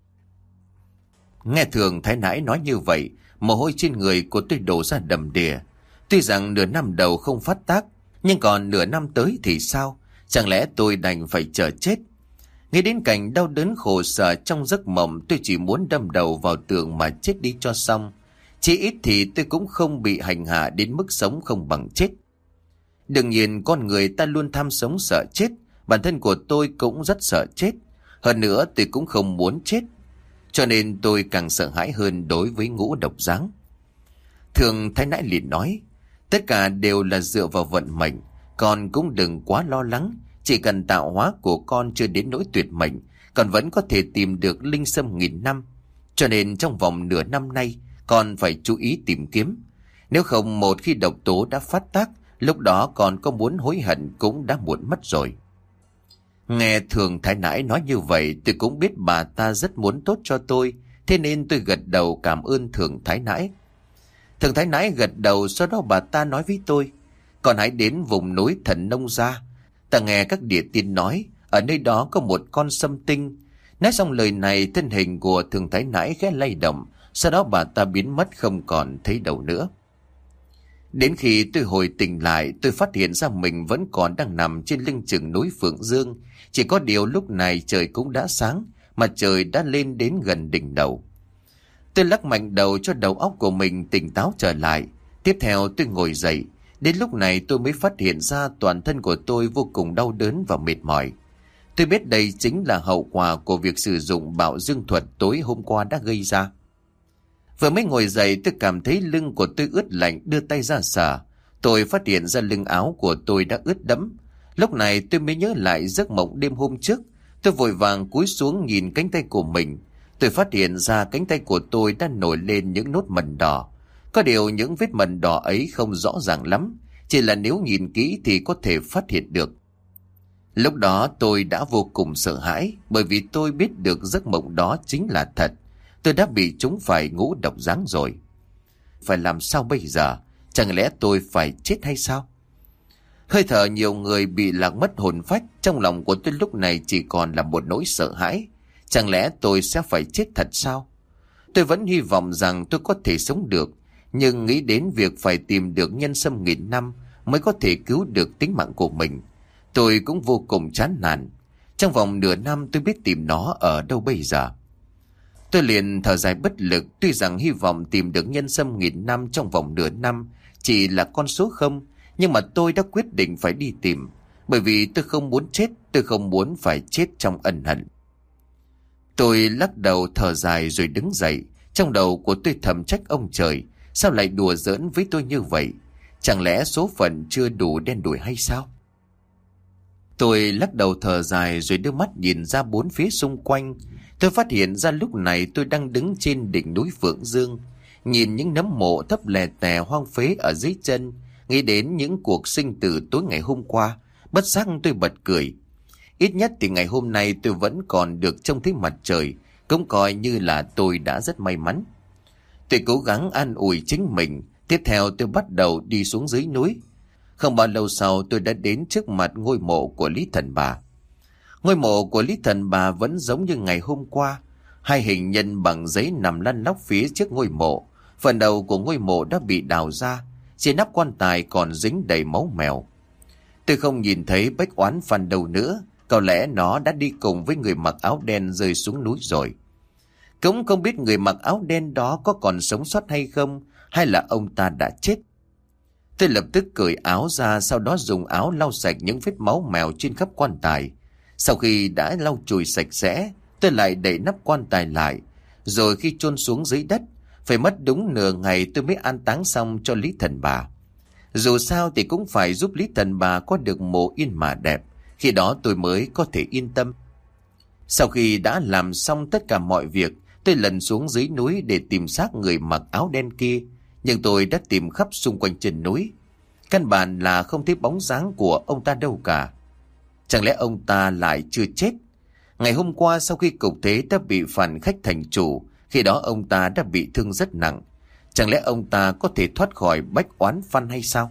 Nghe Thường Thái Nãi nói như vậy, mồ hôi trên người của tôi đổ ra đầm đìa. Tuy rằng nửa năm đầu không phát tác, nhưng còn nửa năm tới thì sao? Chẳng lẽ tôi đành phải chờ chết? Nghĩ đến cảnh đau đớn khổ sở trong giấc mộng, tôi chỉ muốn đâm đầu vào tường mà chết đi cho xong. Chỉ ít thì tôi cũng không bị hành hạ đến mức sống không bằng chết. Đương nhiên con người ta luôn tham sống sợ chết. Bản thân của tôi cũng rất sợ chết. Hơn nữa tôi cũng không muốn chết. Cho nên tôi càng sợ hãi hơn đối với ngũ độc giáng. Thường Thái Nãi liền nói: tất cả đều là dựa vào vận mệnh. Con cũng đừng quá lo lắng. Chỉ cần tạo hóa của con chưa đến nỗi tuyệt mệnh, con vẫn có thể tìm được linh sâm nghìn năm. Cho nên trong vòng nửa năm nay, con phải chú ý tìm kiếm. Nếu không, một khi độc tố đã phát tác, lúc đó con có muốn hối hận cũng đã muộn mất rồi. Nghe Thường Thái Nãi nói như vậy, tôi cũng biết bà ta rất muốn tốt cho tôi, thế nên tôi gật đầu cảm ơn Thường Thái Nãi. Thường Thái Nãi gật đầu, sau đó bà ta nói với tôi: con hãy đến vùng núi Thần Nông Gia. Ta nghe các địa tiên nói, ở nơi đó có một con sâm tinh. Nói xong lời này, thân hình của Thường Thái Nãi khẽ lay động, sau đó bà ta biến mất không còn thấy đâu nữa. Đến khi tôi hồi tỉnh lại, tôi phát hiện ra mình vẫn còn đang nằm trên lưng chừng núi Phượng Dương. Chỉ có điều lúc này trời cũng đã sáng, mặt trời đã lên đến gần đỉnh đầu. Tôi lắc mạnh đầu cho đầu óc của mình tỉnh táo trở lại. Tiếp theo tôi ngồi dậy. Đến lúc này tôi mới phát hiện ra toàn thân của tôi vô cùng đau đớn và mệt mỏi. Tôi biết đây chính là hậu quả của việc sử dụng bạo dương thuật tối hôm qua đã gây ra. Vừa mới ngồi dậy, tôi cảm thấy lưng của tôi ướt lạnh, đưa tay ra sờ. Tôi phát hiện ra lưng áo của tôi đã ướt đẫm. Lúc này tôi mới nhớ lại giấc mộng đêm hôm trước. Tôi vội vàng cúi xuống nhìn cánh tay của mình. Tôi phát hiện ra cánh tay của tôi đã nổi lên những nốt mẩn đỏ. Có điều những vết mẩn đỏ ấy không rõ ràng lắm, chỉ là nếu nhìn kỹ thì có thể phát hiện được. Lúc đó tôi đã vô cùng sợ hãi, bởi vì tôi biết được giấc mộng đó chính là thật. Tôi đã bị chúng phải ngũ độc giáng rồi. Phải làm sao bây giờ? Chẳng lẽ tôi phải chết hay sao? Hơi thở nhiều người bị lạc mất hồn phách, trong lòng của tôi lúc này chỉ còn là một nỗi sợ hãi. Chẳng lẽ tôi sẽ phải chết thật sao? Tôi vẫn hy vọng rằng tôi có thể sống được, nhưng nghĩ đến việc phải tìm được nhân sâm nghìn năm mới có thể cứu được tính mạng của mình, tôi cũng vô cùng chán nản. Trong vòng nửa năm tôi biết tìm nó ở đâu bây giờ. Tôi liền thở dài bất lực, tuy rằng hy vọng tìm được nhân sâm nghìn năm trong vòng nửa năm chỉ là con số không, nhưng mà tôi đã quyết định phải đi tìm, bởi vì tôi không muốn chết, tôi không muốn phải chết trong ân hận. Tôi lắc đầu thở dài rồi đứng dậy, trong đầu của tôi thầm trách ông trời, sao lại đùa giỡn với tôi như vậy? Chẳng lẽ số phận chưa đủ đen đủi hay sao? Tôi lắc đầu thở dài rồi đưa mắt nhìn ra bốn phía xung quanh. Tôi phát hiện ra lúc này tôi đang đứng trên đỉnh núi Phượng Dương, nhìn những nấm mộ thấp lè tè hoang phế ở dưới chân, nghĩ đến những cuộc sinh tử tối ngày hôm qua, bất giác tôi bật cười. Ít nhất thì ngày hôm nay tôi vẫn còn được trông thấy mặt trời, cũng coi như là tôi đã rất may mắn. Tôi cố gắng an ủi chính mình. Tiếp theo tôi bắt đầu đi xuống dưới núi. Không bao lâu sau tôi đã đến trước mặt ngôi mộ của Lý Thần Bà. Ngôi mộ của Lý Thần Bà vẫn giống như ngày hôm qua. Hai hình nhân bằng giấy nằm lăn lóc phía trước ngôi mộ. Phần đầu của ngôi mộ đã bị đào ra, trên nắp quan tài còn dính đầy máu mèo. Tôi không nhìn thấy Bách Oán Phan đâu nữa. Có lẽ nó đã đi cùng với người mặc áo đen rơi xuống núi rồi. Cũng không biết người mặc áo đen đó có còn sống sót hay không, hay là ông ta đã chết. Tôi lập tức cởi áo ra, sau đó dùng áo lau sạch những vết máu mèo trên khắp quan tài. Sau khi đã lau chùi sạch sẽ, tôi lại đậy nắp quan tài lại. Rồi khi chôn xuống dưới đất, phải mất đúng nửa ngày tôi mới an táng xong cho Lý Thần Bà. Dù sao thì cũng phải giúp Lý Thần Bà có được mồ yên mà đẹp, khi đó tôi mới có thể yên tâm. Sau khi đã làm xong tất cả mọi việc, tôi lần xuống dưới núi để tìm xác người mặc áo đen kia. Nhưng tôi đã tìm khắp xung quanh chân núi, căn bản là không thấy bóng dáng của ông ta đâu cả. Chẳng lẽ ông ta lại chưa chết? Ngày hôm qua sau khi cục thế đã bị phản khách thành chủ, khi đó ông ta đã bị thương rất nặng. Chẳng lẽ ông ta có thể thoát khỏi Bách Oán Phan hay sao?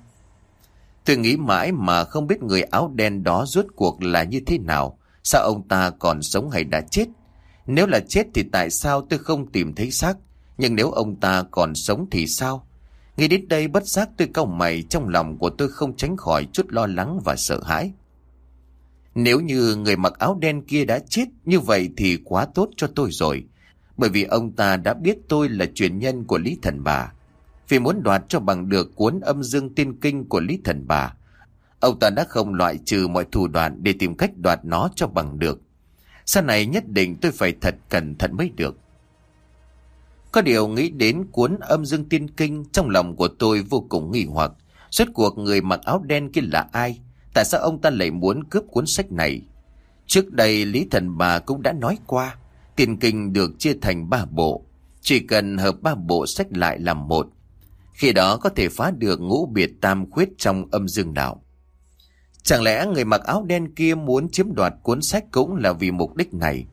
Tôi nghĩ mãi mà không biết người áo đen đó rốt cuộc là như thế nào. Sao ông ta còn sống hay đã chết? Nếu là chết thì tại sao tôi không tìm thấy xác? Nhưng nếu ông ta còn sống thì sao? Nghĩ đến đây bất giác tôi cau mày, trong lòng của tôi không tránh khỏi chút lo lắng và sợ hãi. Nếu như người mặc áo đen kia đã chết, như vậy thì quá tốt cho tôi rồi. Bởi vì ông ta đã biết tôi là truyền nhân của Lý Thần Bà. Vì muốn đoạt cho bằng được cuốn Âm Dương Tiên Kinh của Lý Thần Bà, ông ta đã không loại trừ mọi thủ đoạn để tìm cách đoạt nó cho bằng được. Sau này nhất định tôi phải thật cẩn thận mới được. Có điều nghĩ đến cuốn Âm Dương Tiên Kinh, trong lòng của tôi vô cùng nghi hoặc. Rốt cuộc người mặc áo đen kia là ai? Tại sao ông ta lại muốn cướp cuốn sách này? Trước đây Lý Thần Bà cũng đã nói qua, Tiên Kinh được chia thành ba bộ, chỉ cần hợp ba bộ sách lại làm một, khi đó có thể phá được ngũ biệt tam khuyết trong âm dương đạo. Chẳng lẽ người mặc áo đen kia muốn chiếm đoạt cuốn sách cũng là vì mục đích này?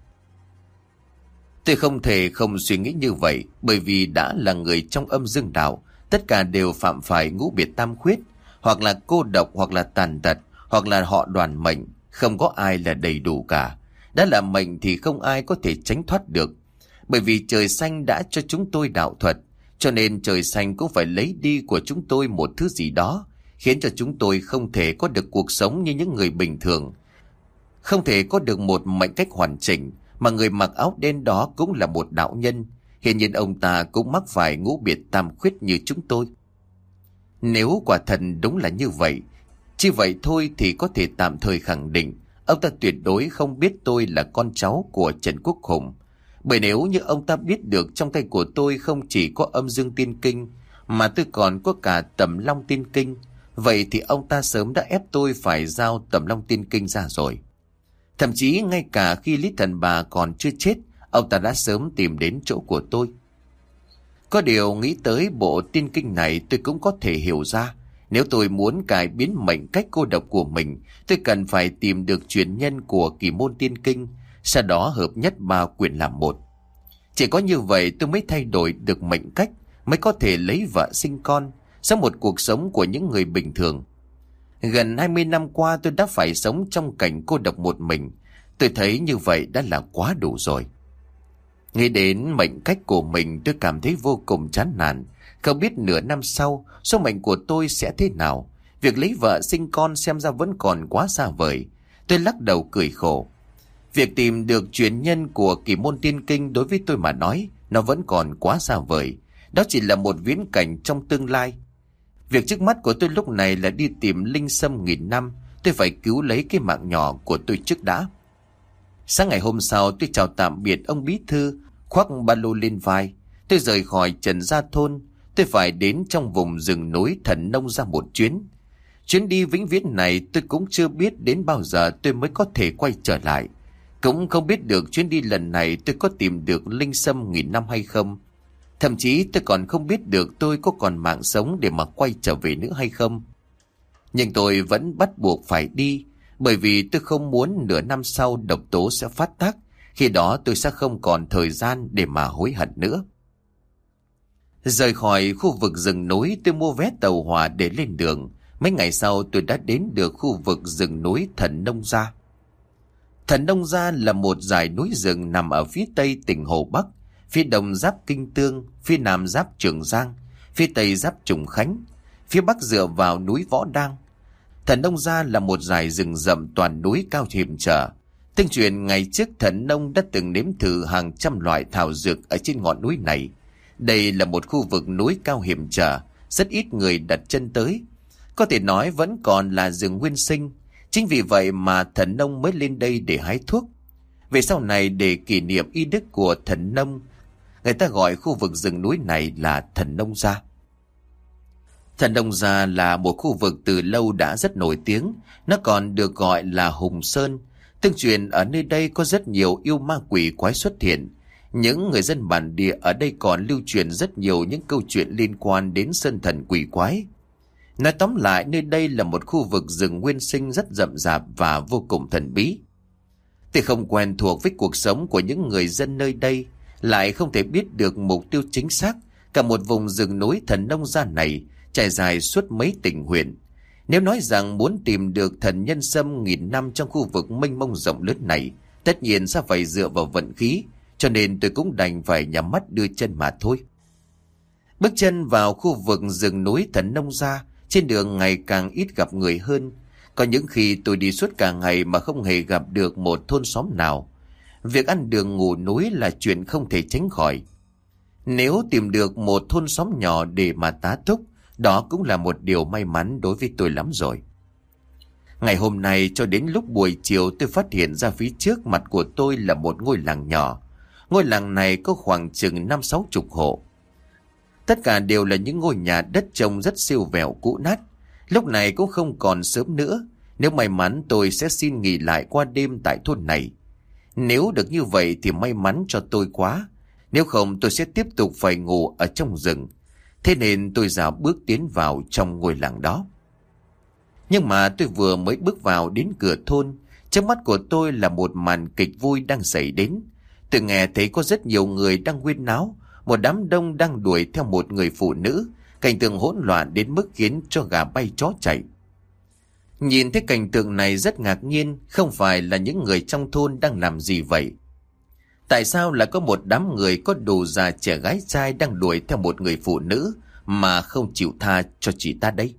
Tôi không thể không suy nghĩ như vậy, bởi vì đã là người trong âm dương đạo, tất cả đều phạm phải ngũ biệt tam khuyết, hoặc là cô độc, hoặc là tàn tật, hoặc là họ đoàn mệnh, không có ai là đầy đủ cả. Đã là mệnh thì không ai có thể tránh thoát được. Bởi vì trời xanh đã cho chúng tôi đạo thuật, cho nên trời xanh cũng phải lấy đi của chúng tôi một thứ gì đó, khiến cho chúng tôi không thể có được cuộc sống như những người bình thường, không thể có được một mệnh cách hoàn chỉnh. Mà người mặc áo đen đó cũng là một đạo nhân, hiện nhiên ông ta cũng mắc phải ngũ biệt tam khuyết như chúng tôi. Nếu quả thật đúng là như vậy, chỉ vậy thôi thì có thể tạm thời khẳng định ông ta tuyệt đối không biết tôi là con cháu của Trần Quốc Hùng. Bởi nếu như ông ta biết được trong tay của tôi không chỉ có Âm Dương Tiên Kinh, mà tôi còn có cả Tầm Long Tiên Kinh, vậy thì ông ta sớm đã ép tôi phải giao Tầm Long Tiên Kinh ra rồi. Thậm chí ngay cả khi Lý Thần Bà còn chưa chết, ông ta đã sớm tìm đến chỗ của tôi. Có điều nghĩ tới bộ tiên kinh này tôi cũng có thể hiểu ra. Nếu tôi muốn cải biến mệnh cách cô độc của mình, tôi cần phải tìm được truyền nhân của kỳ môn tiên kinh, sau đó hợp nhất ba quyển làm một. Chỉ có như vậy tôi mới thay đổi được mệnh cách, mới có thể lấy vợ sinh con, sống một cuộc sống của những người bình thường. Gần hai mươi năm qua tôi đã phải sống trong cảnh cô độc một mình. Tôi thấy như vậy đã là quá đủ rồi. Nghĩ đến mệnh cách của mình tôi cảm thấy vô cùng chán nản. Không biết nửa năm sau số mệnh của tôi sẽ thế nào. Việc lấy vợ sinh con xem ra vẫn còn quá xa vời. Tôi lắc đầu cười khổ. Việc tìm được truyền nhân của kỳ môn tiên kinh đối với tôi mà nói, nó vẫn còn quá xa vời. Đó chỉ là một viễn cảnh trong tương lai. Việc trước mắt của tôi lúc này là đi tìm linh sâm nghìn năm. Tôi phải cứu lấy cái mạng nhỏ của tôi trước đã. Sáng ngày hôm sau tôi chào tạm biệt ông bí thư, khoác ba lô lên vai. Tôi rời khỏi Trần Gia Thôn. Tôi phải đến trong vùng rừng núi Thần Nông ra một chuyến. Chuyến đi vĩnh viễn này tôi cũng chưa biết đến bao giờ tôi mới có thể quay trở lại. Cũng không biết được chuyến đi lần này tôi có tìm được linh sâm nghìn năm hay không. Thậm chí tôi còn không biết được tôi có còn mạng sống để mà quay trở về nữa hay không. Nhưng tôi vẫn bắt buộc phải đi, bởi vì tôi không muốn nửa năm sau độc tố sẽ phát tác. Khi đó tôi sẽ không còn thời gian để mà hối hận nữa. Rời khỏi khu vực rừng núi, tôi mua vé tàu hỏa để lên đường. Mấy ngày sau tôi đã đến được khu vực rừng núi Thần Nông Gia. Thần Nông Gia là một dải núi rừng nằm ở phía tây tỉnh Hồ Bắc, phía đông giáp Kinh Tương, phía nam giáp Trường Giang, phía tây giáp Trùng Khánh, phía bắc dựa vào núi Võ Đang. Thần Nông Gia là một dải rừng rậm toàn núi cao hiểm trở. Tương truyền ngày trước Thần Nông đã từng nếm thử hàng trăm loại thảo dược ở trên ngọn núi này. Đây là một khu vực núi cao hiểm trở, rất ít người đặt chân tới. Có thể nói vẫn còn là rừng nguyên sinh. Chính vì vậy mà Thần Nông mới lên đây để hái thuốc. Về sau này để kỷ niệm y đức của Thần Nông, người ta gọi khu vực rừng núi này là Thần Nông Gia. Thần Nông Gia là một khu vực từ lâu đã rất nổi tiếng. Nó còn được gọi là Hùng Sơn. Tương truyền ở nơi đây có rất nhiều yêu ma quỷ quái xuất hiện. Những người dân bản địa ở đây còn lưu truyền rất nhiều những câu chuyện liên quan đến sơn thần quỷ quái. Nói tóm lại, nơi đây là một khu vực rừng nguyên sinh rất rậm rạp và vô cùng thần bí. Tôi không quen thuộc với cuộc sống của những người dân nơi đây, lại không thể biết được mục tiêu chính xác. Cả một vùng rừng núi Thần Nông Gia này trải dài suốt mấy tỉnh huyện. Nếu nói rằng muốn tìm được thần nhân sâm nghìn năm trong khu vực mênh mông rộng lớn này, tất nhiên sẽ phải dựa vào vận khí, cho nên tôi cũng đành phải nhắm mắt đưa chân mà thôi. Bước chân vào khu vực rừng núi Thần Nông Gia, trên đường ngày càng ít gặp người hơn. Có những khi tôi đi suốt cả ngày mà không hề gặp được một thôn xóm nào. Việc ăn đường ngủ núi là chuyện không thể tránh khỏi. Nếu tìm được một thôn xóm nhỏ để mà tá túc, đó cũng là một điều may mắn đối với tôi lắm rồi. Ngày hôm nay cho đến lúc buổi chiều tôi phát hiện ra phía trước mặt của tôi là một ngôi làng nhỏ. Ngôi làng này có khoảng chừng năm sáu chục hộ. Tất cả đều là những ngôi nhà đất trông rất siêu vẹo cũ nát. Lúc này cũng không còn sớm nữa. Nếu may mắn tôi sẽ xin nghỉ lại qua đêm tại thôn này. Nếu được như vậy thì may mắn cho tôi quá. Nếu không tôi sẽ tiếp tục phải ngủ ở trong rừng. Thế nên tôi dạo bước tiến vào trong ngôi làng đó. Nhưng mà tôi vừa mới bước vào đến cửa thôn, trước mắt của tôi là một màn kịch vui đang xảy đến. Tôi nghe thấy có rất nhiều người đang huyên náo. Một đám đông đang đuổi theo một người phụ nữ. Cảnh tượng hỗn loạn đến mức khiến cho gà bay chó chạy. Nhìn thấy cảnh tượng này rất ngạc nhiên. Không phải là những người trong thôn đang làm gì vậy? Tại sao lại có một đám người có đủ già trẻ gái trai đang đuổi theo một người phụ nữ mà không chịu tha cho chị ta đây?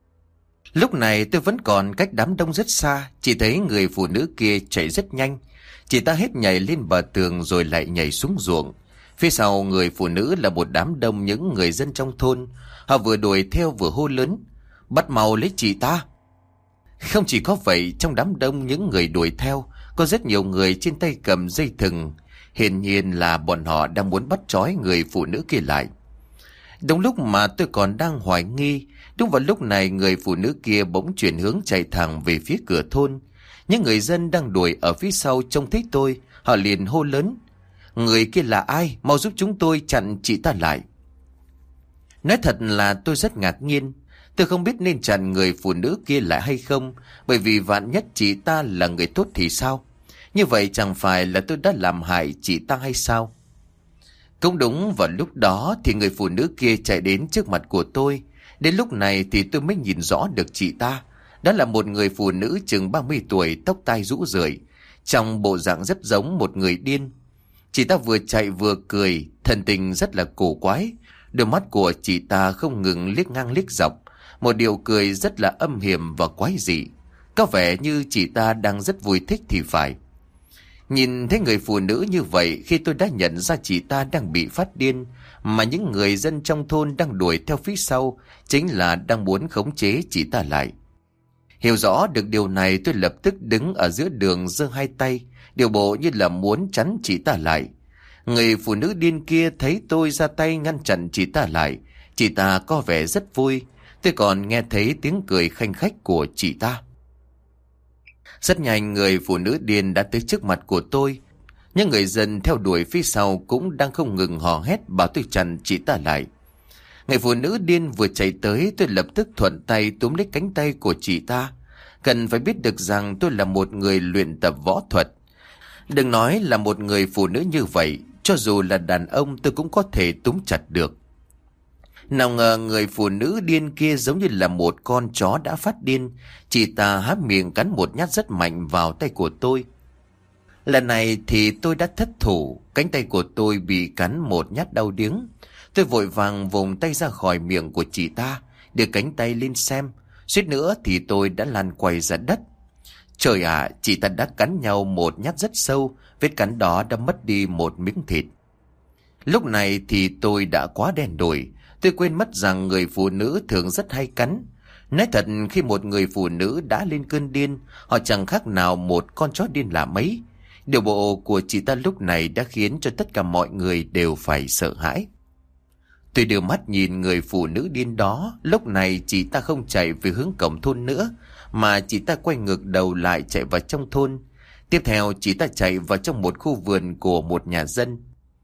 Lúc này tôi vẫn còn cách đám đông rất xa. Chỉ thấy người phụ nữ kia chạy rất nhanh. Chị ta hết nhảy lên bờ tường rồi lại nhảy xuống ruộng. Phía sau người phụ nữ là một đám đông những người dân trong thôn. Họ vừa đuổi theo vừa hô lớn: "Bắt mau lấy chị ta!" Không chỉ có vậy, trong đám đông những người đuổi theo có rất nhiều người trên tay cầm dây thừng. Hiển nhiên là bọn họ đang muốn bắt trói người phụ nữ kia lại. Đúng lúc mà tôi còn đang hoài nghi, đúng vào lúc này người phụ nữ kia bỗng chuyển hướng chạy thẳng về phía cửa thôn. Những người dân đang đuổi ở phía sau trông thấy tôi, họ liền hô lớn: Người kia là ai? Mau giúp chúng tôi chặn chị ta lại. Nói thật là tôi rất ngạc nhiên. Tôi không biết nên chặn người phụ nữ kia lại hay không, bởi vì vạn nhất chị ta là người tốt thì sao? Như vậy chẳng phải là tôi đã làm hại chị ta hay sao? Cũng đúng, vào lúc đó thì người phụ nữ kia chạy đến trước mặt của tôi. Đến lúc này thì tôi mới nhìn rõ được chị ta. Đó là một người phụ nữ chừng ba mươi tuổi, tóc tai rũ rượi, trong bộ dạng rất giống một người điên. Chị ta vừa chạy vừa cười, thần tình rất là cổ quái. Đôi mắt của chị ta không ngừng liếc ngang liếc dọc, một điệu cười rất là âm hiểm và quái dị. Có vẻ như chị ta đang rất vui thích thì phải. Nhìn thấy người phụ nữ như vậy, khi tôi đã nhận ra chị ta đang bị phát điên, mà những người dân trong thôn đang đuổi theo phía sau, chính là đang muốn khống chế chị ta lại. Hiểu rõ được điều này, tôi lập tức đứng ở giữa đường giơ hai tay, điều bộ như là muốn chắn chị ta lại. Người phụ nữ điên kia thấy tôi ra tay ngăn chặn chị ta lại, chị ta có vẻ rất vui. Tôi còn nghe thấy tiếng cười khanh khách của chị ta. Rất nhanh người phụ nữ điên đã tới trước mặt của tôi. Những người dân theo đuổi phía sau cũng đang không ngừng hò hét bảo tôi chặn chị ta lại. Người phụ nữ điên vừa chạy tới, tôi lập tức thuận tay túm lấy cánh tay của chị ta. Cần phải biết được rằng tôi là một người luyện tập võ thuật. Đừng nói là một người phụ nữ như vậy, cho dù là đàn ông tôi cũng có thể túm chặt được. Nào ngờ người phụ nữ điên kia giống như là một con chó đã phát điên. Chị ta há miệng cắn một nhát rất mạnh vào tay của tôi. Lần này thì tôi đã thất thủ, cánh tay của tôi bị cắn một nhát đau điếng. Tôi vội vàng vùng tay ra khỏi miệng của chị ta, đưa cánh tay lên xem. Suýt nữa thì tôi đã lăn quay ra đất. Trời ạ, chị ta đã cắn nhau một nhát rất sâu, vết cắn đó đã mất đi một miếng thịt. Lúc này thì tôi đã quá đen đủi. Tôi quên mất rằng người phụ nữ thường rất hay cắn. Nói thật, khi một người phụ nữ đã lên cơn điên, họ chẳng khác nào một con chó điên lạ mấy. Điều bộ của chị ta lúc này đã khiến cho tất cả mọi người đều phải sợ hãi. Tôi đưa mắt nhìn người phụ nữ điên đó. Lúc này chị ta không chạy về hướng cổng thôn nữa, mà chị ta quay ngược đầu lại chạy vào trong thôn. Tiếp theo chị ta chạy vào trong một khu vườn của một nhà dân.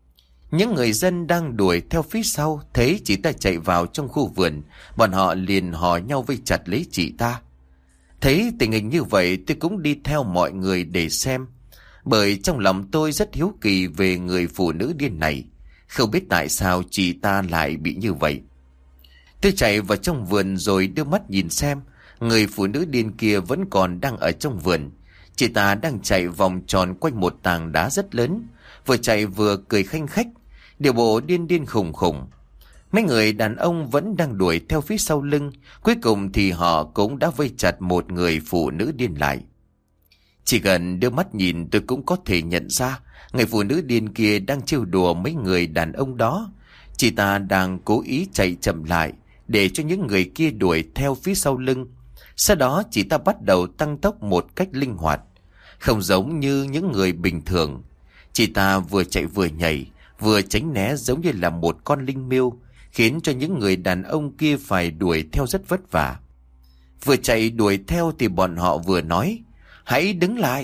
Những người dân đang đuổi theo phía sau thấy chị ta chạy vào trong khu vườn, bọn họ liền hò nhau vây chặt lấy chị ta. Thấy tình hình như vậy, tôi cũng đi theo mọi người để xem, bởi trong lòng tôi rất hiếu kỳ về người phụ nữ điên này. Không biết tại sao chị ta lại bị như vậy. Tôi chạy vào trong vườn rồi đưa mắt nhìn xem, người phụ nữ điên kia vẫn còn đang ở trong vườn. Chị ta đang chạy vòng tròn quanh một tảng đá rất lớn, vừa chạy vừa cười khanh khách, điều bộ điên điên khùng khùng. Mấy người đàn ông vẫn đang đuổi theo phía sau lưng. Cuối cùng thì họ cũng đã vây chặt một người phụ nữ điên lại. Chỉ cần đưa mắt nhìn tôi cũng có thể nhận ra người phụ nữ điên kia đang trêu đùa mấy người đàn ông đó. Chị ta đang cố ý chạy chậm lại để cho những người kia đuổi theo phía sau lưng. Sau đó chị ta bắt đầu tăng tốc một cách linh hoạt, không giống như những người bình thường. Chị ta vừa chạy vừa nhảy, vừa tránh né giống như là một con linh miêu, khiến cho những người đàn ông kia phải đuổi theo rất vất vả. Vừa chạy đuổi theo thì bọn họ vừa nói: "Hãy đứng lại."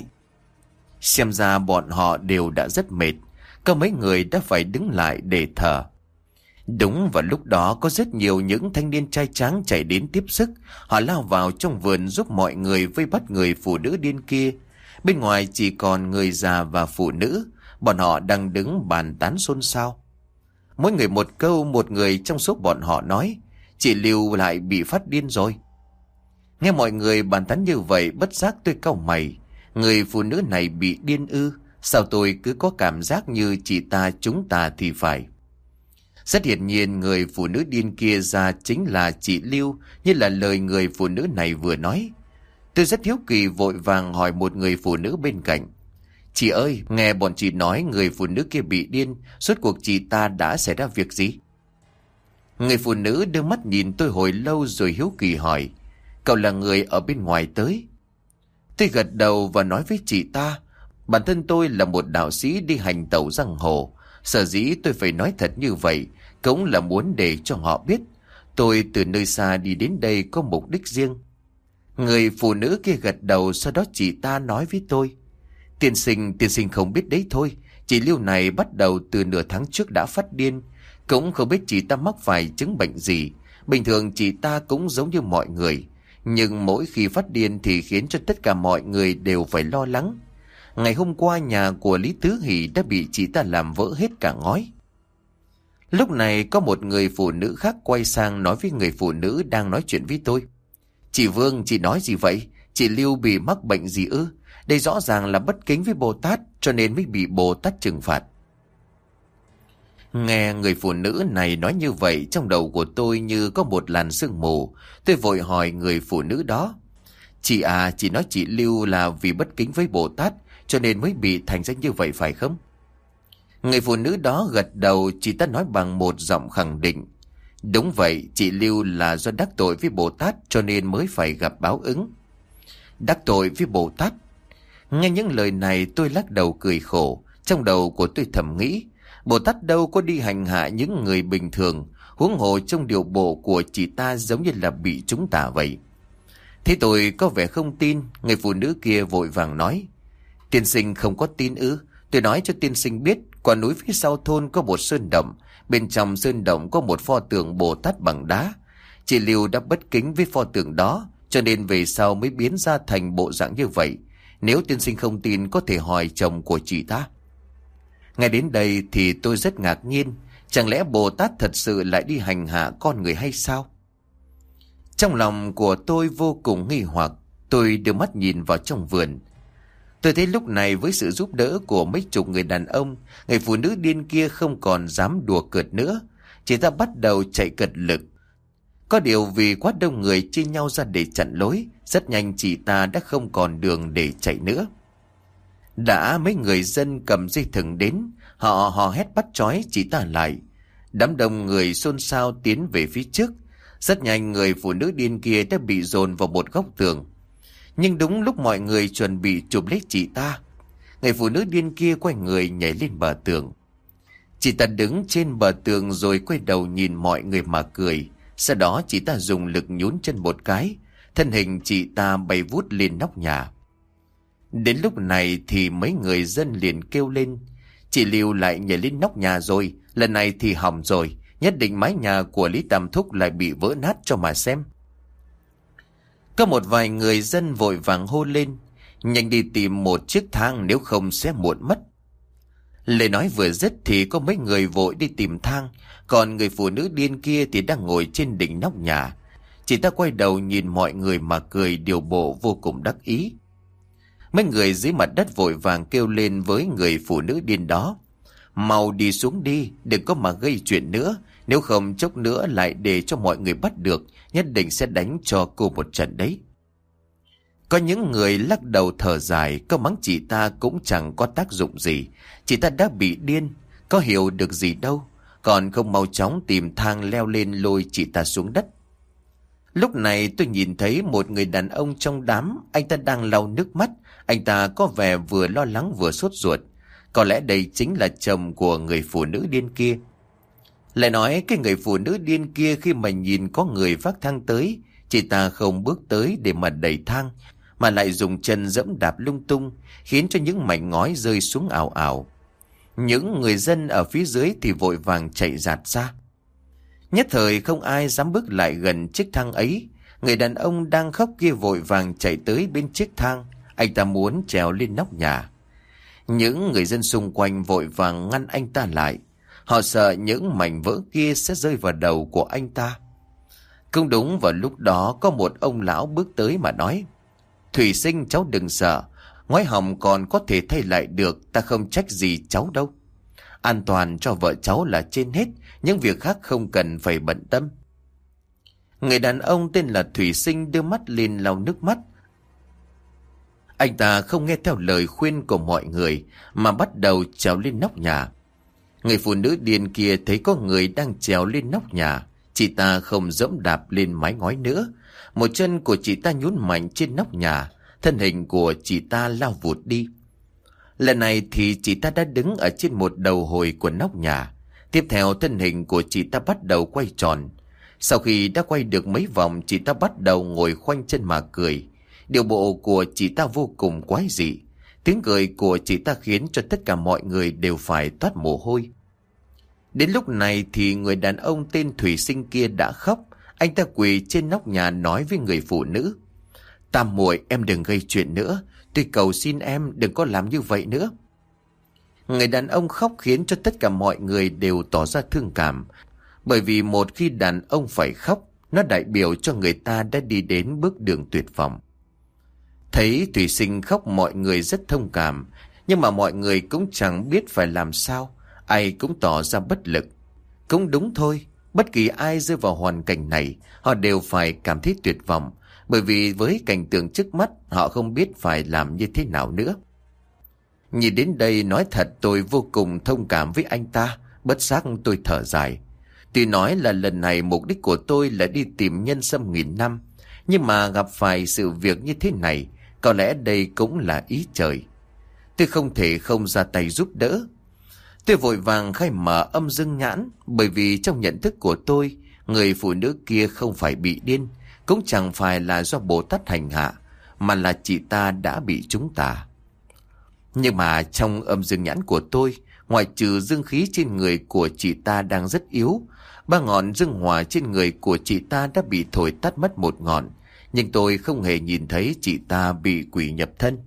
Xem ra bọn họ đều đã rất mệt, có mấy người đã phải đứng lại để thở. Đúng vào lúc đó có rất nhiều những thanh niên trai tráng chạy đến tiếp sức. Họ lao vào trong vườn giúp mọi người vây bắt người phụ nữ điên kia. Bên ngoài chỉ còn người già và phụ nữ, bọn họ đang đứng bàn tán xôn xao. Mỗi người một câu, một người trong số bọn họ nói: "Chị Lưu lại bị phát điên rồi." Nghe mọi người bàn tán như vậy, bất giác tôi cau mày. Người phụ nữ này bị điên ư? Sao tôi cứ có cảm giác như chị ta chúng ta thì phải. Rất hiển nhiên người phụ nữ điên kia ra chính là chị Lưu, như là lời người phụ nữ này vừa nói. Tôi rất hiếu kỳ vội vàng hỏi một người phụ nữ bên cạnh: "Chị ơi, nghe bọn chị nói người phụ nữ kia bị điên, suốt cuộc chị ta đã xảy ra việc gì?" Người phụ nữ đưa mắt nhìn tôi hồi lâu rồi hiếu kỳ hỏi: "Cậu là người ở bên ngoài tới?" Tôi gật đầu và nói với chị ta: "Bản thân tôi là một đạo sĩ đi hành tẩu giang hồ. Sở dĩ tôi phải nói thật như vậy cũng là muốn để cho họ biết tôi từ nơi xa đi đến đây có mục đích riêng." Người phụ nữ kia gật đầu, sau đó chị ta nói với tôi: "Tiên sinh, tiên sinh không biết đấy thôi. Chị Lưu này bắt đầu từ nửa tháng trước đã phát điên. Cũng không biết chị ta mắc phải chứng bệnh gì. Bình thường chị ta cũng giống như mọi người, nhưng mỗi khi phát điên thì khiến cho tất cả mọi người đều phải lo lắng. Ngày hôm qua nhà của Lý Tứ Hỷ đã bị chị ta làm vỡ hết cả ngói. Lúc này có một người phụ nữ khác quay sang nói với người phụ nữ đang nói chuyện với tôi. Chị Vương, chị nói gì vậy? Chị Lưu bị mắc bệnh gì ư? Đây rõ ràng là bất kính với Bồ Tát, cho nên mới bị Bồ Tát trừng phạt. Nghe người phụ nữ này nói như vậy, trong đầu của tôi như có một làn sương mù. Tôi vội hỏi người phụ nữ đó. Chị à, chị nói chị Lưu là vì bất kính với Bồ Tát cho nên mới bị thành ra như vậy phải không? Người phụ nữ đó gật đầu, chị ta nói bằng một giọng khẳng định. Đúng vậy, chị Lưu là do đắc tội với Bồ Tát cho nên mới phải gặp báo ứng. Đắc tội với Bồ Tát? Nghe những lời này tôi lắc đầu cười khổ. Trong đầu của tôi thầm nghĩ, Bồ Tát đâu có đi hành hạ những người bình thường, huống hồ trong điều bộ của chị ta giống như là bị trúng tà vậy. Thế tôi có vẻ không tin. Người phụ nữ kia vội vàng nói. Tiên sinh không có tin ư? Tôi nói cho tiên sinh biết, quả núi phía sau thôn có một sơn động. Bên trong sơn động có một pho tượng Bồ Tát bằng đá. Chị Lưu đã bất kính với pho tượng đó, cho nên về sau mới biến ra thành bộ dạng như vậy. Nếu tiên sinh không tin có thể hỏi chồng của chị ta. Ngay đến đây thì tôi rất ngạc nhiên. Chẳng lẽ Bồ Tát thật sự lại đi hành hạ con người hay sao? Trong lòng của tôi vô cùng nghi hoặc. Tôi đưa mắt nhìn vào trong vườn. Tôi thấy lúc này với sự giúp đỡ của mấy chục người đàn ông, người phụ nữ điên kia không còn dám đùa cợt nữa. Chị ta bắt đầu chạy cật lực. Có điều vì quá đông người chia nhau ra để chặn lối, rất nhanh chị ta đã không còn đường để chạy nữa. Đã mấy người dân cầm dây thừng đến, họ hò hét bắt trói chị ta lại. Đám đông người xôn xao tiến về phía trước. Rất nhanh người phụ nữ điên kia đã bị dồn vào một góc tường. Nhưng đúng lúc mọi người chuẩn bị chụp lấy chị ta, người phụ nữ điên kia quay người nhảy lên bờ tường. Chị ta đứng trên bờ tường rồi quay đầu nhìn mọi người mà cười. Sau đó chị ta dùng lực nhún chân một cái, thân hình chị ta bay vút lên nóc nhà. Đến lúc này thì mấy người dân liền kêu lên. Chị Lưu lại nhảy lên nóc nhà rồi, lần này thì hỏng rồi. Nhất định mái nhà của Lý Tam Thúc lại bị vỡ nát cho mà xem. Có một vài người dân vội vàng hô lên. Nhanh đi tìm một chiếc thang, nếu không sẽ muộn mất. Lời nói vừa dứt thì có mấy người vội đi tìm thang. Còn người phụ nữ điên kia thì đang ngồi trên đỉnh nóc nhà. Chị ta quay đầu nhìn mọi người mà cười điều bộ vô cùng đắc ý. Mấy người dưới mặt đất vội vàng kêu lên với người phụ nữ điên đó. Mau đi xuống đi, đừng có mà gây chuyện nữa. Nếu không chốc nữa lại để cho mọi người bắt được, nhất định sẽ đánh cho cô một trận đấy. Có những người lắc đầu thở dài, có mắng chị ta cũng chẳng có tác dụng gì. Chị ta đã bị điên, có hiểu được gì đâu. Còn không mau chóng tìm thang leo lên lôi chị ta xuống đất. Lúc này tôi nhìn thấy một người đàn ông trong đám. Anh ta đang lau nước mắt. Anh ta có vẻ vừa lo lắng vừa sốt ruột. Có lẽ đây chính là chồng của người phụ nữ điên kia. Lại nói cái người phụ nữ điên kia khi mà nhìn có người vác thang tới, chị ta không bước tới để mà đẩy thang, mà lại dùng chân dẫm đạp lung tung, khiến cho những mảnh ngói rơi xuống ảo ảo. Những người dân ở phía dưới thì vội vàng chạy rạt ra. Nhất thời không ai dám bước lại gần chiếc thang ấy. Người đàn ông đang khóc kia vội vàng chạy tới bên chiếc thang. Anh ta muốn trèo lên nóc nhà. Những người dân xung quanh vội vàng ngăn anh ta lại. Họ sợ những mảnh vỡ kia sẽ rơi vào đầu của anh ta. Cũng đúng vào lúc đó có một ông lão bước tới mà nói. Thủy sinh, cháu đừng sợ. Ngói hỏng còn có thể thay lại được, ta không trách gì cháu đâu. An toàn cho vợ cháu là trên hết, những việc khác không cần phải bận tâm. Người đàn ông tên là Thủy Sinh đưa mắt lên lau nước mắt. Anh ta không nghe theo lời khuyên của mọi người mà bắt đầu trèo lên nóc nhà. Người phụ nữ điên kia thấy có người đang trèo lên nóc nhà. Chị ta không dẫm đạp lên mái ngói nữa. Một chân của chị ta nhún mạnh trên nóc nhà. Thân hình của chị ta lao vụt đi. Lần này thì chị ta đã đứng ở trên một đầu hồi của nóc nhà. Tiếp theo thân hình của chị ta bắt đầu quay tròn. Sau khi đã quay được mấy vòng, chị ta bắt đầu ngồi khoanh chân mà cười. Điều bộ của chị ta vô cùng quái dị. Tiếng cười của chị ta khiến cho tất cả mọi người đều phải toát mồ hôi. Đến lúc này thì người đàn ông tên Thủy Sinh kia đã khóc. Anh ta quỳ trên nóc nhà nói với người phụ nữ: Tam muội, em đừng gây chuyện nữa, tôi cầu xin em đừng có làm như vậy nữa. Người đàn ông khóc khiến cho tất cả mọi người đều tỏ ra thương cảm, bởi vì một khi đàn ông phải khóc, nó đại biểu cho người ta đã đi đến bước đường tuyệt vọng. Thấy Thủy Sinh khóc, mọi người rất thông cảm, nhưng mà mọi người cũng chẳng biết phải làm sao, ai cũng tỏ ra bất lực. Cũng đúng thôi, bất kỳ ai rơi vào hoàn cảnh này, họ đều phải cảm thấy tuyệt vọng, bởi vì với cảnh tượng trước mắt, họ không biết phải làm như thế nào nữa. Nhìn đến đây, nói thật tôi vô cùng thông cảm với anh ta, bất giác tôi thở dài. Tuy nói là lần này mục đích của tôi là đi tìm nhân sâm nghìn năm, nhưng mà gặp phải sự việc như thế này, có lẽ đây cũng là ý trời. Tôi không thể không ra tay giúp đỡ. Tôi vội vàng khai mở âm dương nhãn, bởi vì trong nhận thức của tôi, người phụ nữ kia không phải bị điên, cũng chẳng phải là do Bồ Tát hành hạ, mà là chị ta đã bị trúng tà. Nhưng mà trong âm dương nhãn của tôi, ngoại trừ dương khí trên người của chị ta đang rất yếu, ba ngọn dương hỏa trên người của chị ta đã bị thổi tắt mất một ngọn, nhưng tôi không hề nhìn thấy chị ta bị quỷ nhập thân.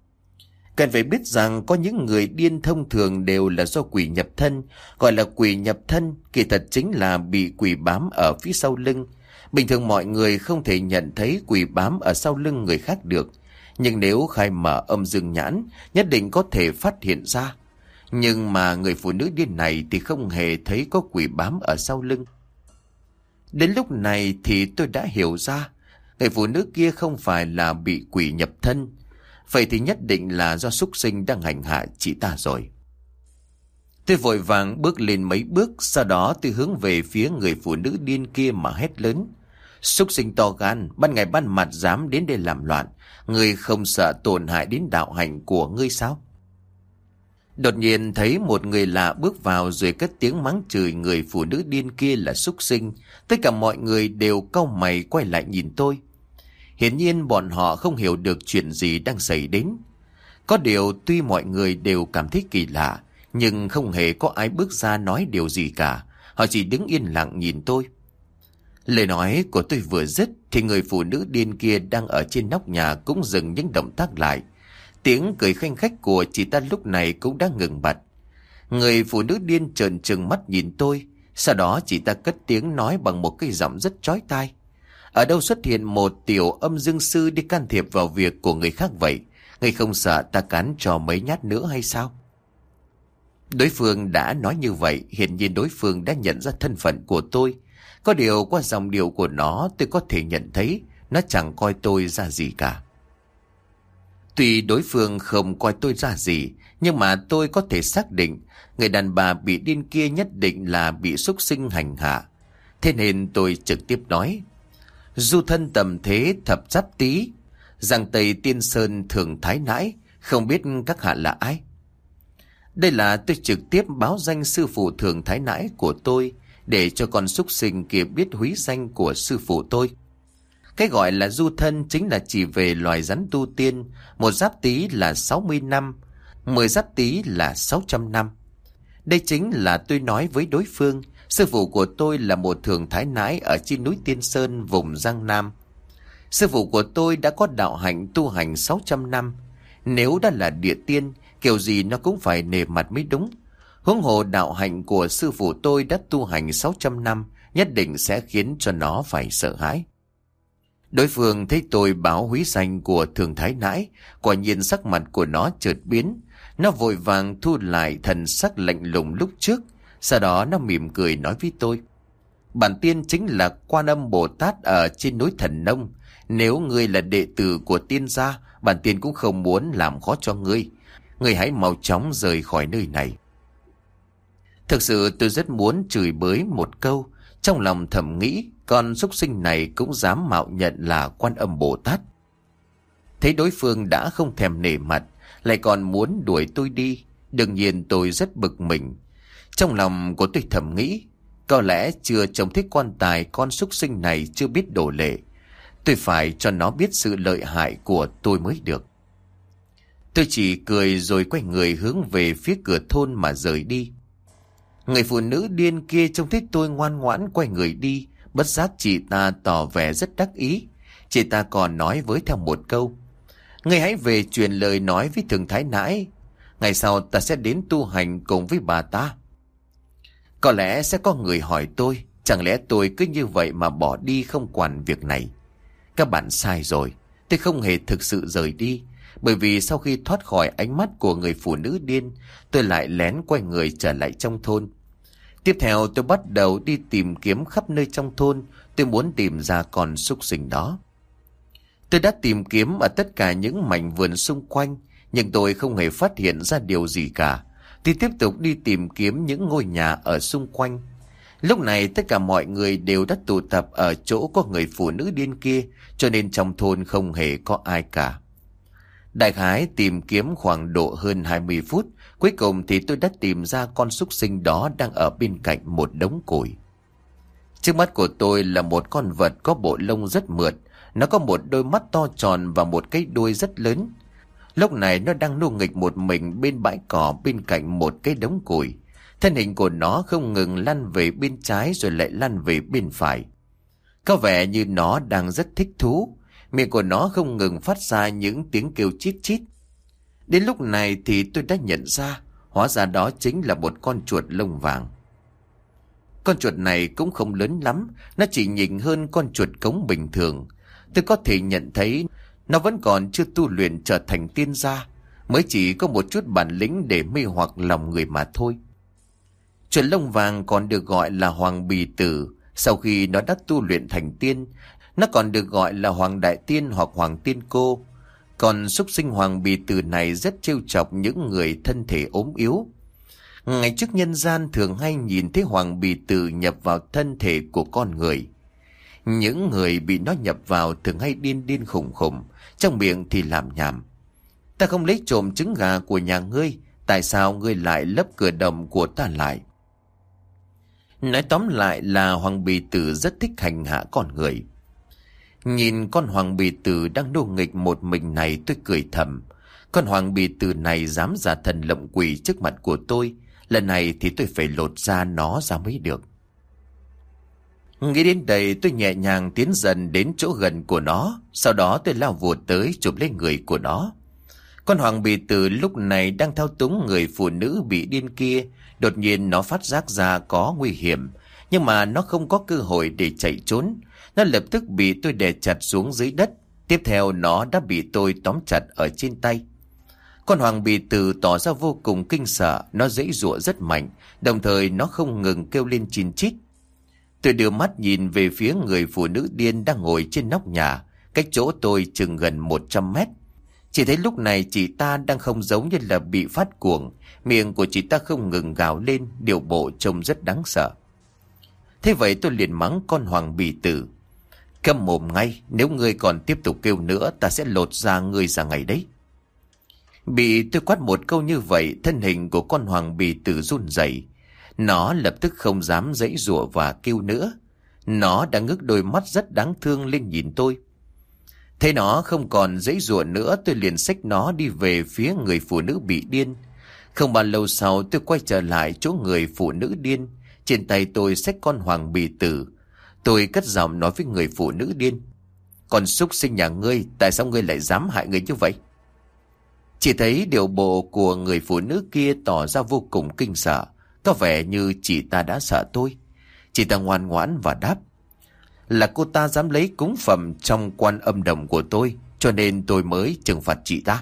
Cần phải biết rằng có những người điên thông thường đều là do quỷ nhập thân. Gọi là quỷ nhập thân, kỳ thật chính là bị quỷ bám ở phía sau lưng. Bình thường mọi người không thể nhận thấy quỷ bám ở sau lưng người khác được, nhưng nếu khai mở âm dương nhãn, nhất định có thể phát hiện ra. Nhưng mà người phụ nữ điên này thì không hề thấy có quỷ bám ở sau lưng. Đến lúc này thì tôi đã hiểu ra, người phụ nữ kia không phải là bị quỷ nhập thân. Vậy thì nhất định là do súc sinh đang hành hạ chị ta rồi. Tôi vội vàng bước lên mấy bước, sau đó tôi hướng về phía người phụ nữ điên kia mà hét lớn: Súc sinh to gan, ban ngày ban mặt dám đến đây làm loạn, ngươi không sợ tổn hại đến đạo hạnh của ngươi sao? Đột nhiên thấy một người lạ bước vào rồi cất tiếng mắng chửi người phụ nữ điên kia là súc sinh. Tất cả mọi người đều cau mày quay lại nhìn tôi. Hiển nhiên bọn họ không hiểu được chuyện gì đang xảy đến. Có điều tuy mọi người đều cảm thấy kỳ lạ, nhưng không hề có ai bước ra nói điều gì cả. Họ chỉ đứng yên lặng nhìn tôi. Lời nói của tôi vừa dứt thì người phụ nữ điên kia đang ở trên nóc nhà cũng dừng những động tác lại. Tiếng cười khanh khách của chị ta lúc này cũng đã ngừng bặt. Người phụ nữ điên trợn trừng mắt nhìn tôi, sau đó chị ta cất tiếng nói bằng một cái giọng rất chói tai: Ở đâu xuất hiện một tiểu âm dương sư đi can thiệp vào việc của người khác vậy? Ngươi không sợ ta cắn cho mấy nhát nữa hay sao? Đối phương đã nói như vậy, hiển nhiên đối phương đã nhận ra thân phận của tôi. Có điều qua dòng điệu của nó tôi có thể nhận thấy nó chẳng coi tôi ra gì cả. Tuy đối phương không coi tôi ra gì, nhưng mà tôi có thể xác định người đàn bà bị điên kia nhất định là bị súc sinh hành hạ. Thế nên tôi trực tiếp nói: Du thân tầm thế thập giáp tý, Giang Tây Tiên Sơn Thường Thái Nãi, không biết các hạ là ai? Đây là tôi trực tiếp báo danh sư phụ Thường Thái Nãi của tôi, để cho con súc sinh kia biết húy danh của sư phụ tôi. Cái gọi là du thân chính là chỉ về loài rắn tu tiên. Một giáp tý là sáu mươi năm, mười giáp tý là sáu trăm năm. Đây chính là tôi nói với đối phương, sư phụ của tôi là một Thường Thái Nãi ở trên núi Tiên Sơn vùng Giang Nam. Sư phụ của tôi đã có đạo hạnh tu hành sáu trăm năm. Nếu đã là địa tiên, kiểu gì nó cũng phải nề mặt mới đúng. Huống hồ đạo hạnh của sư phụ tôi đã tu hành sáu trăm năm, nhất định sẽ khiến cho nó phải sợ hãi. Đối phương thấy tôi báo húy danh của Thường Thái Nãi, quả nhiên sắc mặt của nó chợt biến. Nó vội vàng thu lại thần sắc lạnh lùng lúc trước, sau đó nó mỉm cười nói với tôi: Bản tiên chính là Quan Âm Bồ Tát ở trên núi Thần Nông. Nếu ngươi là đệ tử của tiên gia, bản tiên cũng không muốn làm khó cho ngươi. Ngươi hãy mau chóng rời khỏi nơi này. Thực sự tôi rất muốn chửi bới một câu, trong lòng thầm nghĩ con súc sinh này cũng dám mạo nhận là Quan Âm Bồ Tát. Thấy đối phương đã không thèm nể mặt, lại còn muốn đuổi tôi đi, đương nhiên tôi rất bực mình. Trong lòng của tôi thầm nghĩ, có lẽ chưa trông thấy quan tài con súc sinh này chưa biết đổ lệ. Tôi phải cho nó biết sự lợi hại của tôi mới được. Tôi chỉ cười rồi quay người hướng về phía cửa thôn mà rời đi. Người phụ nữ điên kia trông thấy tôi ngoan ngoãn quay người đi, bất giác chị ta tỏ vẻ rất đắc ý. Chị ta còn nói với theo một câu: "Ngươi hãy về truyền lời nói với Thường Thái Nãi, ngày sau ta sẽ đến tu hành cùng với bà ta." Có lẽ sẽ có người hỏi tôi, chẳng lẽ tôi cứ như vậy mà bỏ đi không quản việc này? Các bạn sai rồi, tôi không hề thực sự rời đi, bởi vì sau khi thoát khỏi ánh mắt của người phụ nữ điên, tôi lại lén quay người trở lại trong thôn. Tiếp theo tôi bắt đầu đi tìm kiếm khắp nơi trong thôn, tôi muốn tìm ra con súc sinh đó. Tôi đã tìm kiếm ở tất cả những mảnh vườn xung quanh, nhưng tôi không hề phát hiện ra điều gì cả. Tôi tiếp tục đi tìm kiếm những ngôi nhà ở xung quanh. Lúc này tất cả mọi người đều đã tụ tập ở chỗ có người phụ nữ điên kia, cho nên trong thôn không hề có ai cả. Đại khái tìm kiếm khoảng độ hơn hai mươi phút, cuối cùng thì tôi đã tìm ra con súc sinh đó đang ở bên cạnh một đống củi. Trước mắt của tôi là một con vật có bộ lông rất mượt, nó có một đôi mắt to tròn và một cái đuôi rất lớn. Lúc này nó đang nô nghịch một mình bên bãi cỏ bên cạnh một cái đống củi. Thân hình của nó không ngừng lăn về bên trái rồi lại lăn về bên phải. Có vẻ như nó đang rất thích thú. Miệng của nó không ngừng phát ra những tiếng kêu chít chít. Đến lúc này thì tôi đã nhận ra, hóa ra đó chính là một con chuột lông vàng. Con chuột này cũng không lớn lắm, nó chỉ nhỉnh hơn con chuột cống bình thường. Tôi có thể nhận thấy nó vẫn còn chưa tu luyện trở thành tiên gia, mới chỉ có một chút bản lĩnh để mê hoặc lòng người mà thôi. Chuột lông vàng còn được gọi là Hoàng Bì Tử. Sau khi nó đã tu luyện thành tiên, nó còn được gọi là Hoàng Đại Tiên hoặc Hoàng Tiên Cô. Còn súc sinh Hoàng Bì Tử này rất trêu chọc những người thân thể ốm yếu. Ngày trước nhân gian thường hay nhìn thấy Hoàng Bì Tử nhập vào thân thể của con người. Những người bị nó nhập vào thường hay điên điên khủng khủng, trong miệng thì làm nhảm: "Ta không lấy trộm trứng gà của nhà ngươi, tại sao ngươi lại lấp cửa đồng của ta lại?" Nói tóm lại là Hoàng Bì Tử rất thích hành hạ con người. Nhìn con Hoàng Bì Tử đang nô nghịch một mình này, tôi cười thầm. Con Hoàng Bì Tử này dám giả thần lộng quỷ trước mặt của tôi, lần này thì tôi phải lột da nó ra mới được. Nghĩ đến đây tôi nhẹ nhàng tiến dần đến chỗ gần của nó, sau đó tôi lao vụt tới chụp lấy người của nó. Con Hoàng Bì Tử lúc này đang thao túng người phụ nữ bị điên kia. Đột nhiên nó phát giác ra có nguy hiểm, nhưng mà nó không có cơ hội để chạy trốn. Nó lập tức bị tôi đè chặt xuống dưới đất. Tiếp theo nó đã bị tôi tóm chặt ở trên tay. Con Hoàng Bì Tử tỏ ra vô cùng kinh sợ, nó giãy giụa rất mạnh, đồng thời nó không ngừng kêu lên chin chít. Tôi đưa mắt nhìn về phía người phụ nữ điên đang ngồi trên nóc nhà, cách chỗ tôi chừng gần một trăm mét. Chỉ thấy lúc này chị ta đang không giống như là bị phát cuồng, miệng của chị ta không ngừng gào lên, điệu bộ trông rất đáng sợ. Thế vậy tôi liền mắng con Hoàng Bì Tử: "Câm mồm ngay, nếu ngươi còn tiếp tục kêu nữa ta sẽ lột da ngươi ra ngày đấy." Bị tôi quát một câu như vậy, thân hình của con Hoàng Bì Tử run rẩy. Nó lập tức không dám giãy giụa và kêu nữa. Nó đã ngước đôi mắt rất đáng thương lên nhìn tôi. Thấy nó không còn giãy giụa nữa, tôi liền xách nó đi về phía người phụ nữ bị điên. Không bao lâu sau tôi quay trở lại chỗ người phụ nữ điên. Trên tay tôi xách con Hoàng Bì Tử. Tôi cất giọng nói với người phụ nữ điên: "Con súc sinh nhà ngươi, tại sao ngươi lại dám hại người như vậy?" Chỉ thấy điệu bộ của người phụ nữ kia tỏ ra vô cùng kinh sợ, có vẻ như chị ta đã sợ tôi. Chị ta ngoan ngoãn và đáp: "Là cô ta dám lấy cúng phẩm trong Quan Âm Đồng của tôi, cho nên tôi mới trừng phạt chị ta."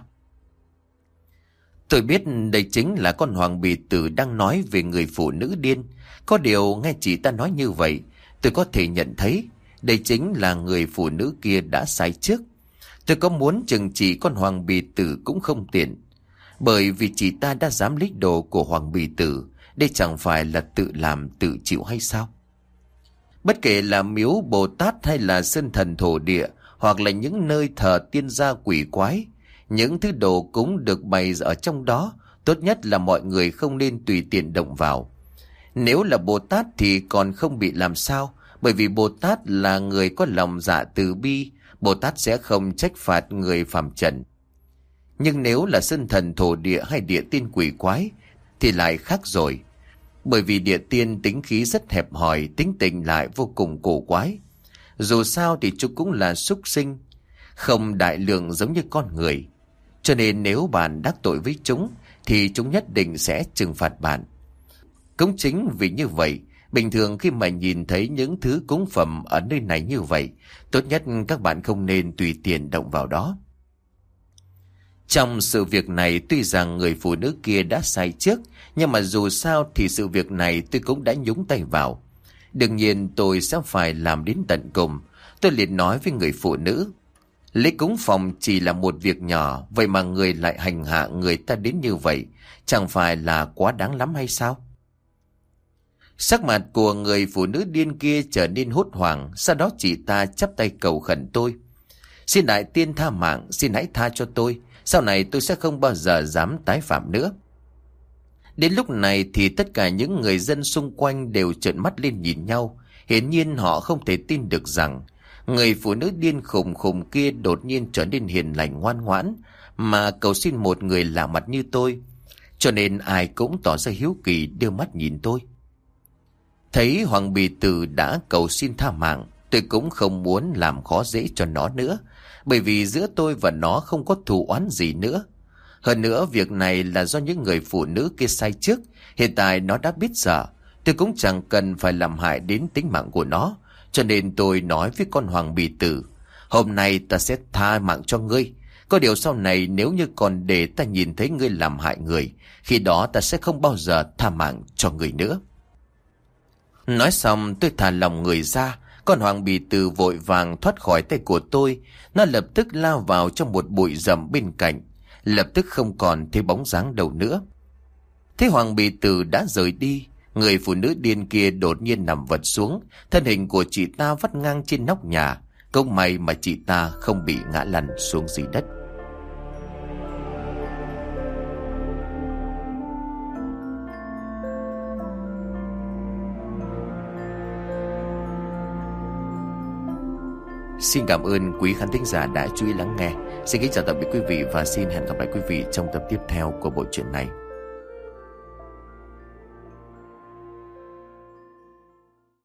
Tôi biết đây chính là con Hoàng Bì Tử đang nói về người phụ nữ điên. Có điều nghe chị ta nói như vậy, tôi có thể nhận thấy đây chính là người phụ nữ kia đã sai trước. Tôi có muốn trừng trị con Hoàng Bì Tử cũng không tiện, bởi vì chị ta đã dám lấy đồ của Hoàng Bì Tử. Đây chẳng phải là tự làm tự chịu hay sao? Bất kể là miếu Bồ Tát hay là sơn thần thổ địa, hoặc là những nơi thờ tiên gia quỷ quái, những thứ đồ cúng được bày ở trong đó, tốt nhất là mọi người không nên tùy tiện động vào. Nếu là Bồ Tát thì còn không bị làm sao, bởi vì Bồ Tát là người có lòng dạ từ bi, Bồ Tát sẽ không trách phạt người phàm trần. Nhưng nếu là sơn thần thổ địa hay địa tiên quỷ quái thì lại khác rồi. Bởi vì địa tiên tính khí rất hẹp hòi, tính tình lại vô cùng cổ quái. Dù sao thì chúng cũng là súc sinh, không đại lượng giống như con người. Cho nên nếu bạn đắc tội với chúng thì chúng nhất định sẽ trừng phạt bạn. Cũng chính vì như vậy, bình thường khi mà nhìn thấy những thứ cúng phẩm ở nơi này như vậy, tốt nhất các bạn không nên tùy tiện động vào đó. Trong sự việc này tuy rằng người phụ nữ kia đã sai trước, nhưng mà dù sao thì sự việc này tôi cũng đã nhúng tay vào. Đương nhiên tôi sẽ phải làm đến tận cùng. Tôi liền nói với người phụ nữ, lễ cúng phòng chỉ là một việc nhỏ, vậy mà người lại hành hạ người ta đến như vậy, chẳng phải là quá đáng lắm hay sao? Sắc mặt của người phụ nữ điên kia trở nên hốt hoảng, sau đó chị ta chắp tay cầu khẩn tôi. Xin đại tiên tha mạng, xin hãy tha cho tôi, sau này tôi sẽ không bao giờ dám tái phạm nữa. Đến lúc này thì tất cả những người dân xung quanh đều trợn mắt lên nhìn nhau. Hiển nhiên họ không thể tin được rằng người phụ nữ điên khùng khùng kia đột nhiên trở nên hiền lành ngoan ngoãn mà cầu xin một người lạ mặt như tôi. Cho nên ai cũng tỏ ra hiếu kỳ đưa mắt nhìn tôi. Thấy Hoàng Bì Tử đã cầu xin tha mạng, tôi cũng không muốn làm khó dễ cho nó nữa, bởi vì giữa tôi và nó không có thù oán gì nữa. Hơn nữa việc này là do những người phụ nữ kia sai trước, hiện tại nó đã biết sợ, tôi cũng chẳng cần phải làm hại đến tính mạng của nó. Cho nên tôi nói với con Hoàng Bì Tử, hôm nay ta sẽ tha mạng cho ngươi. Có điều sau này nếu như còn để ta nhìn thấy ngươi làm hại người, khi đó ta sẽ không bao giờ tha mạng cho ngươi nữa. Nói xong tôi thả lòng người ra, con Hoàng Bì Tử vội vàng thoát khỏi tay của tôi. Nó lập tức lao vào trong một bụi rậm bên cạnh, lập tức không còn thấy bóng dáng đâu nữa. Thế Hoàng Bì Tử đã rời đi, người phụ nữ điên kia đột nhiên nằm vật xuống, thân hình của chị ta vắt ngang trên nóc nhà. Cũng may mà chị ta không bị ngã lăn xuống dưới đất. Xin cảm ơn quý khán thính giả đã chú ý lắng nghe. Xin kính chào tạm biệt quý vị và xin hẹn gặp lại quý vị trong tập tiếp theo của bộ truyện này.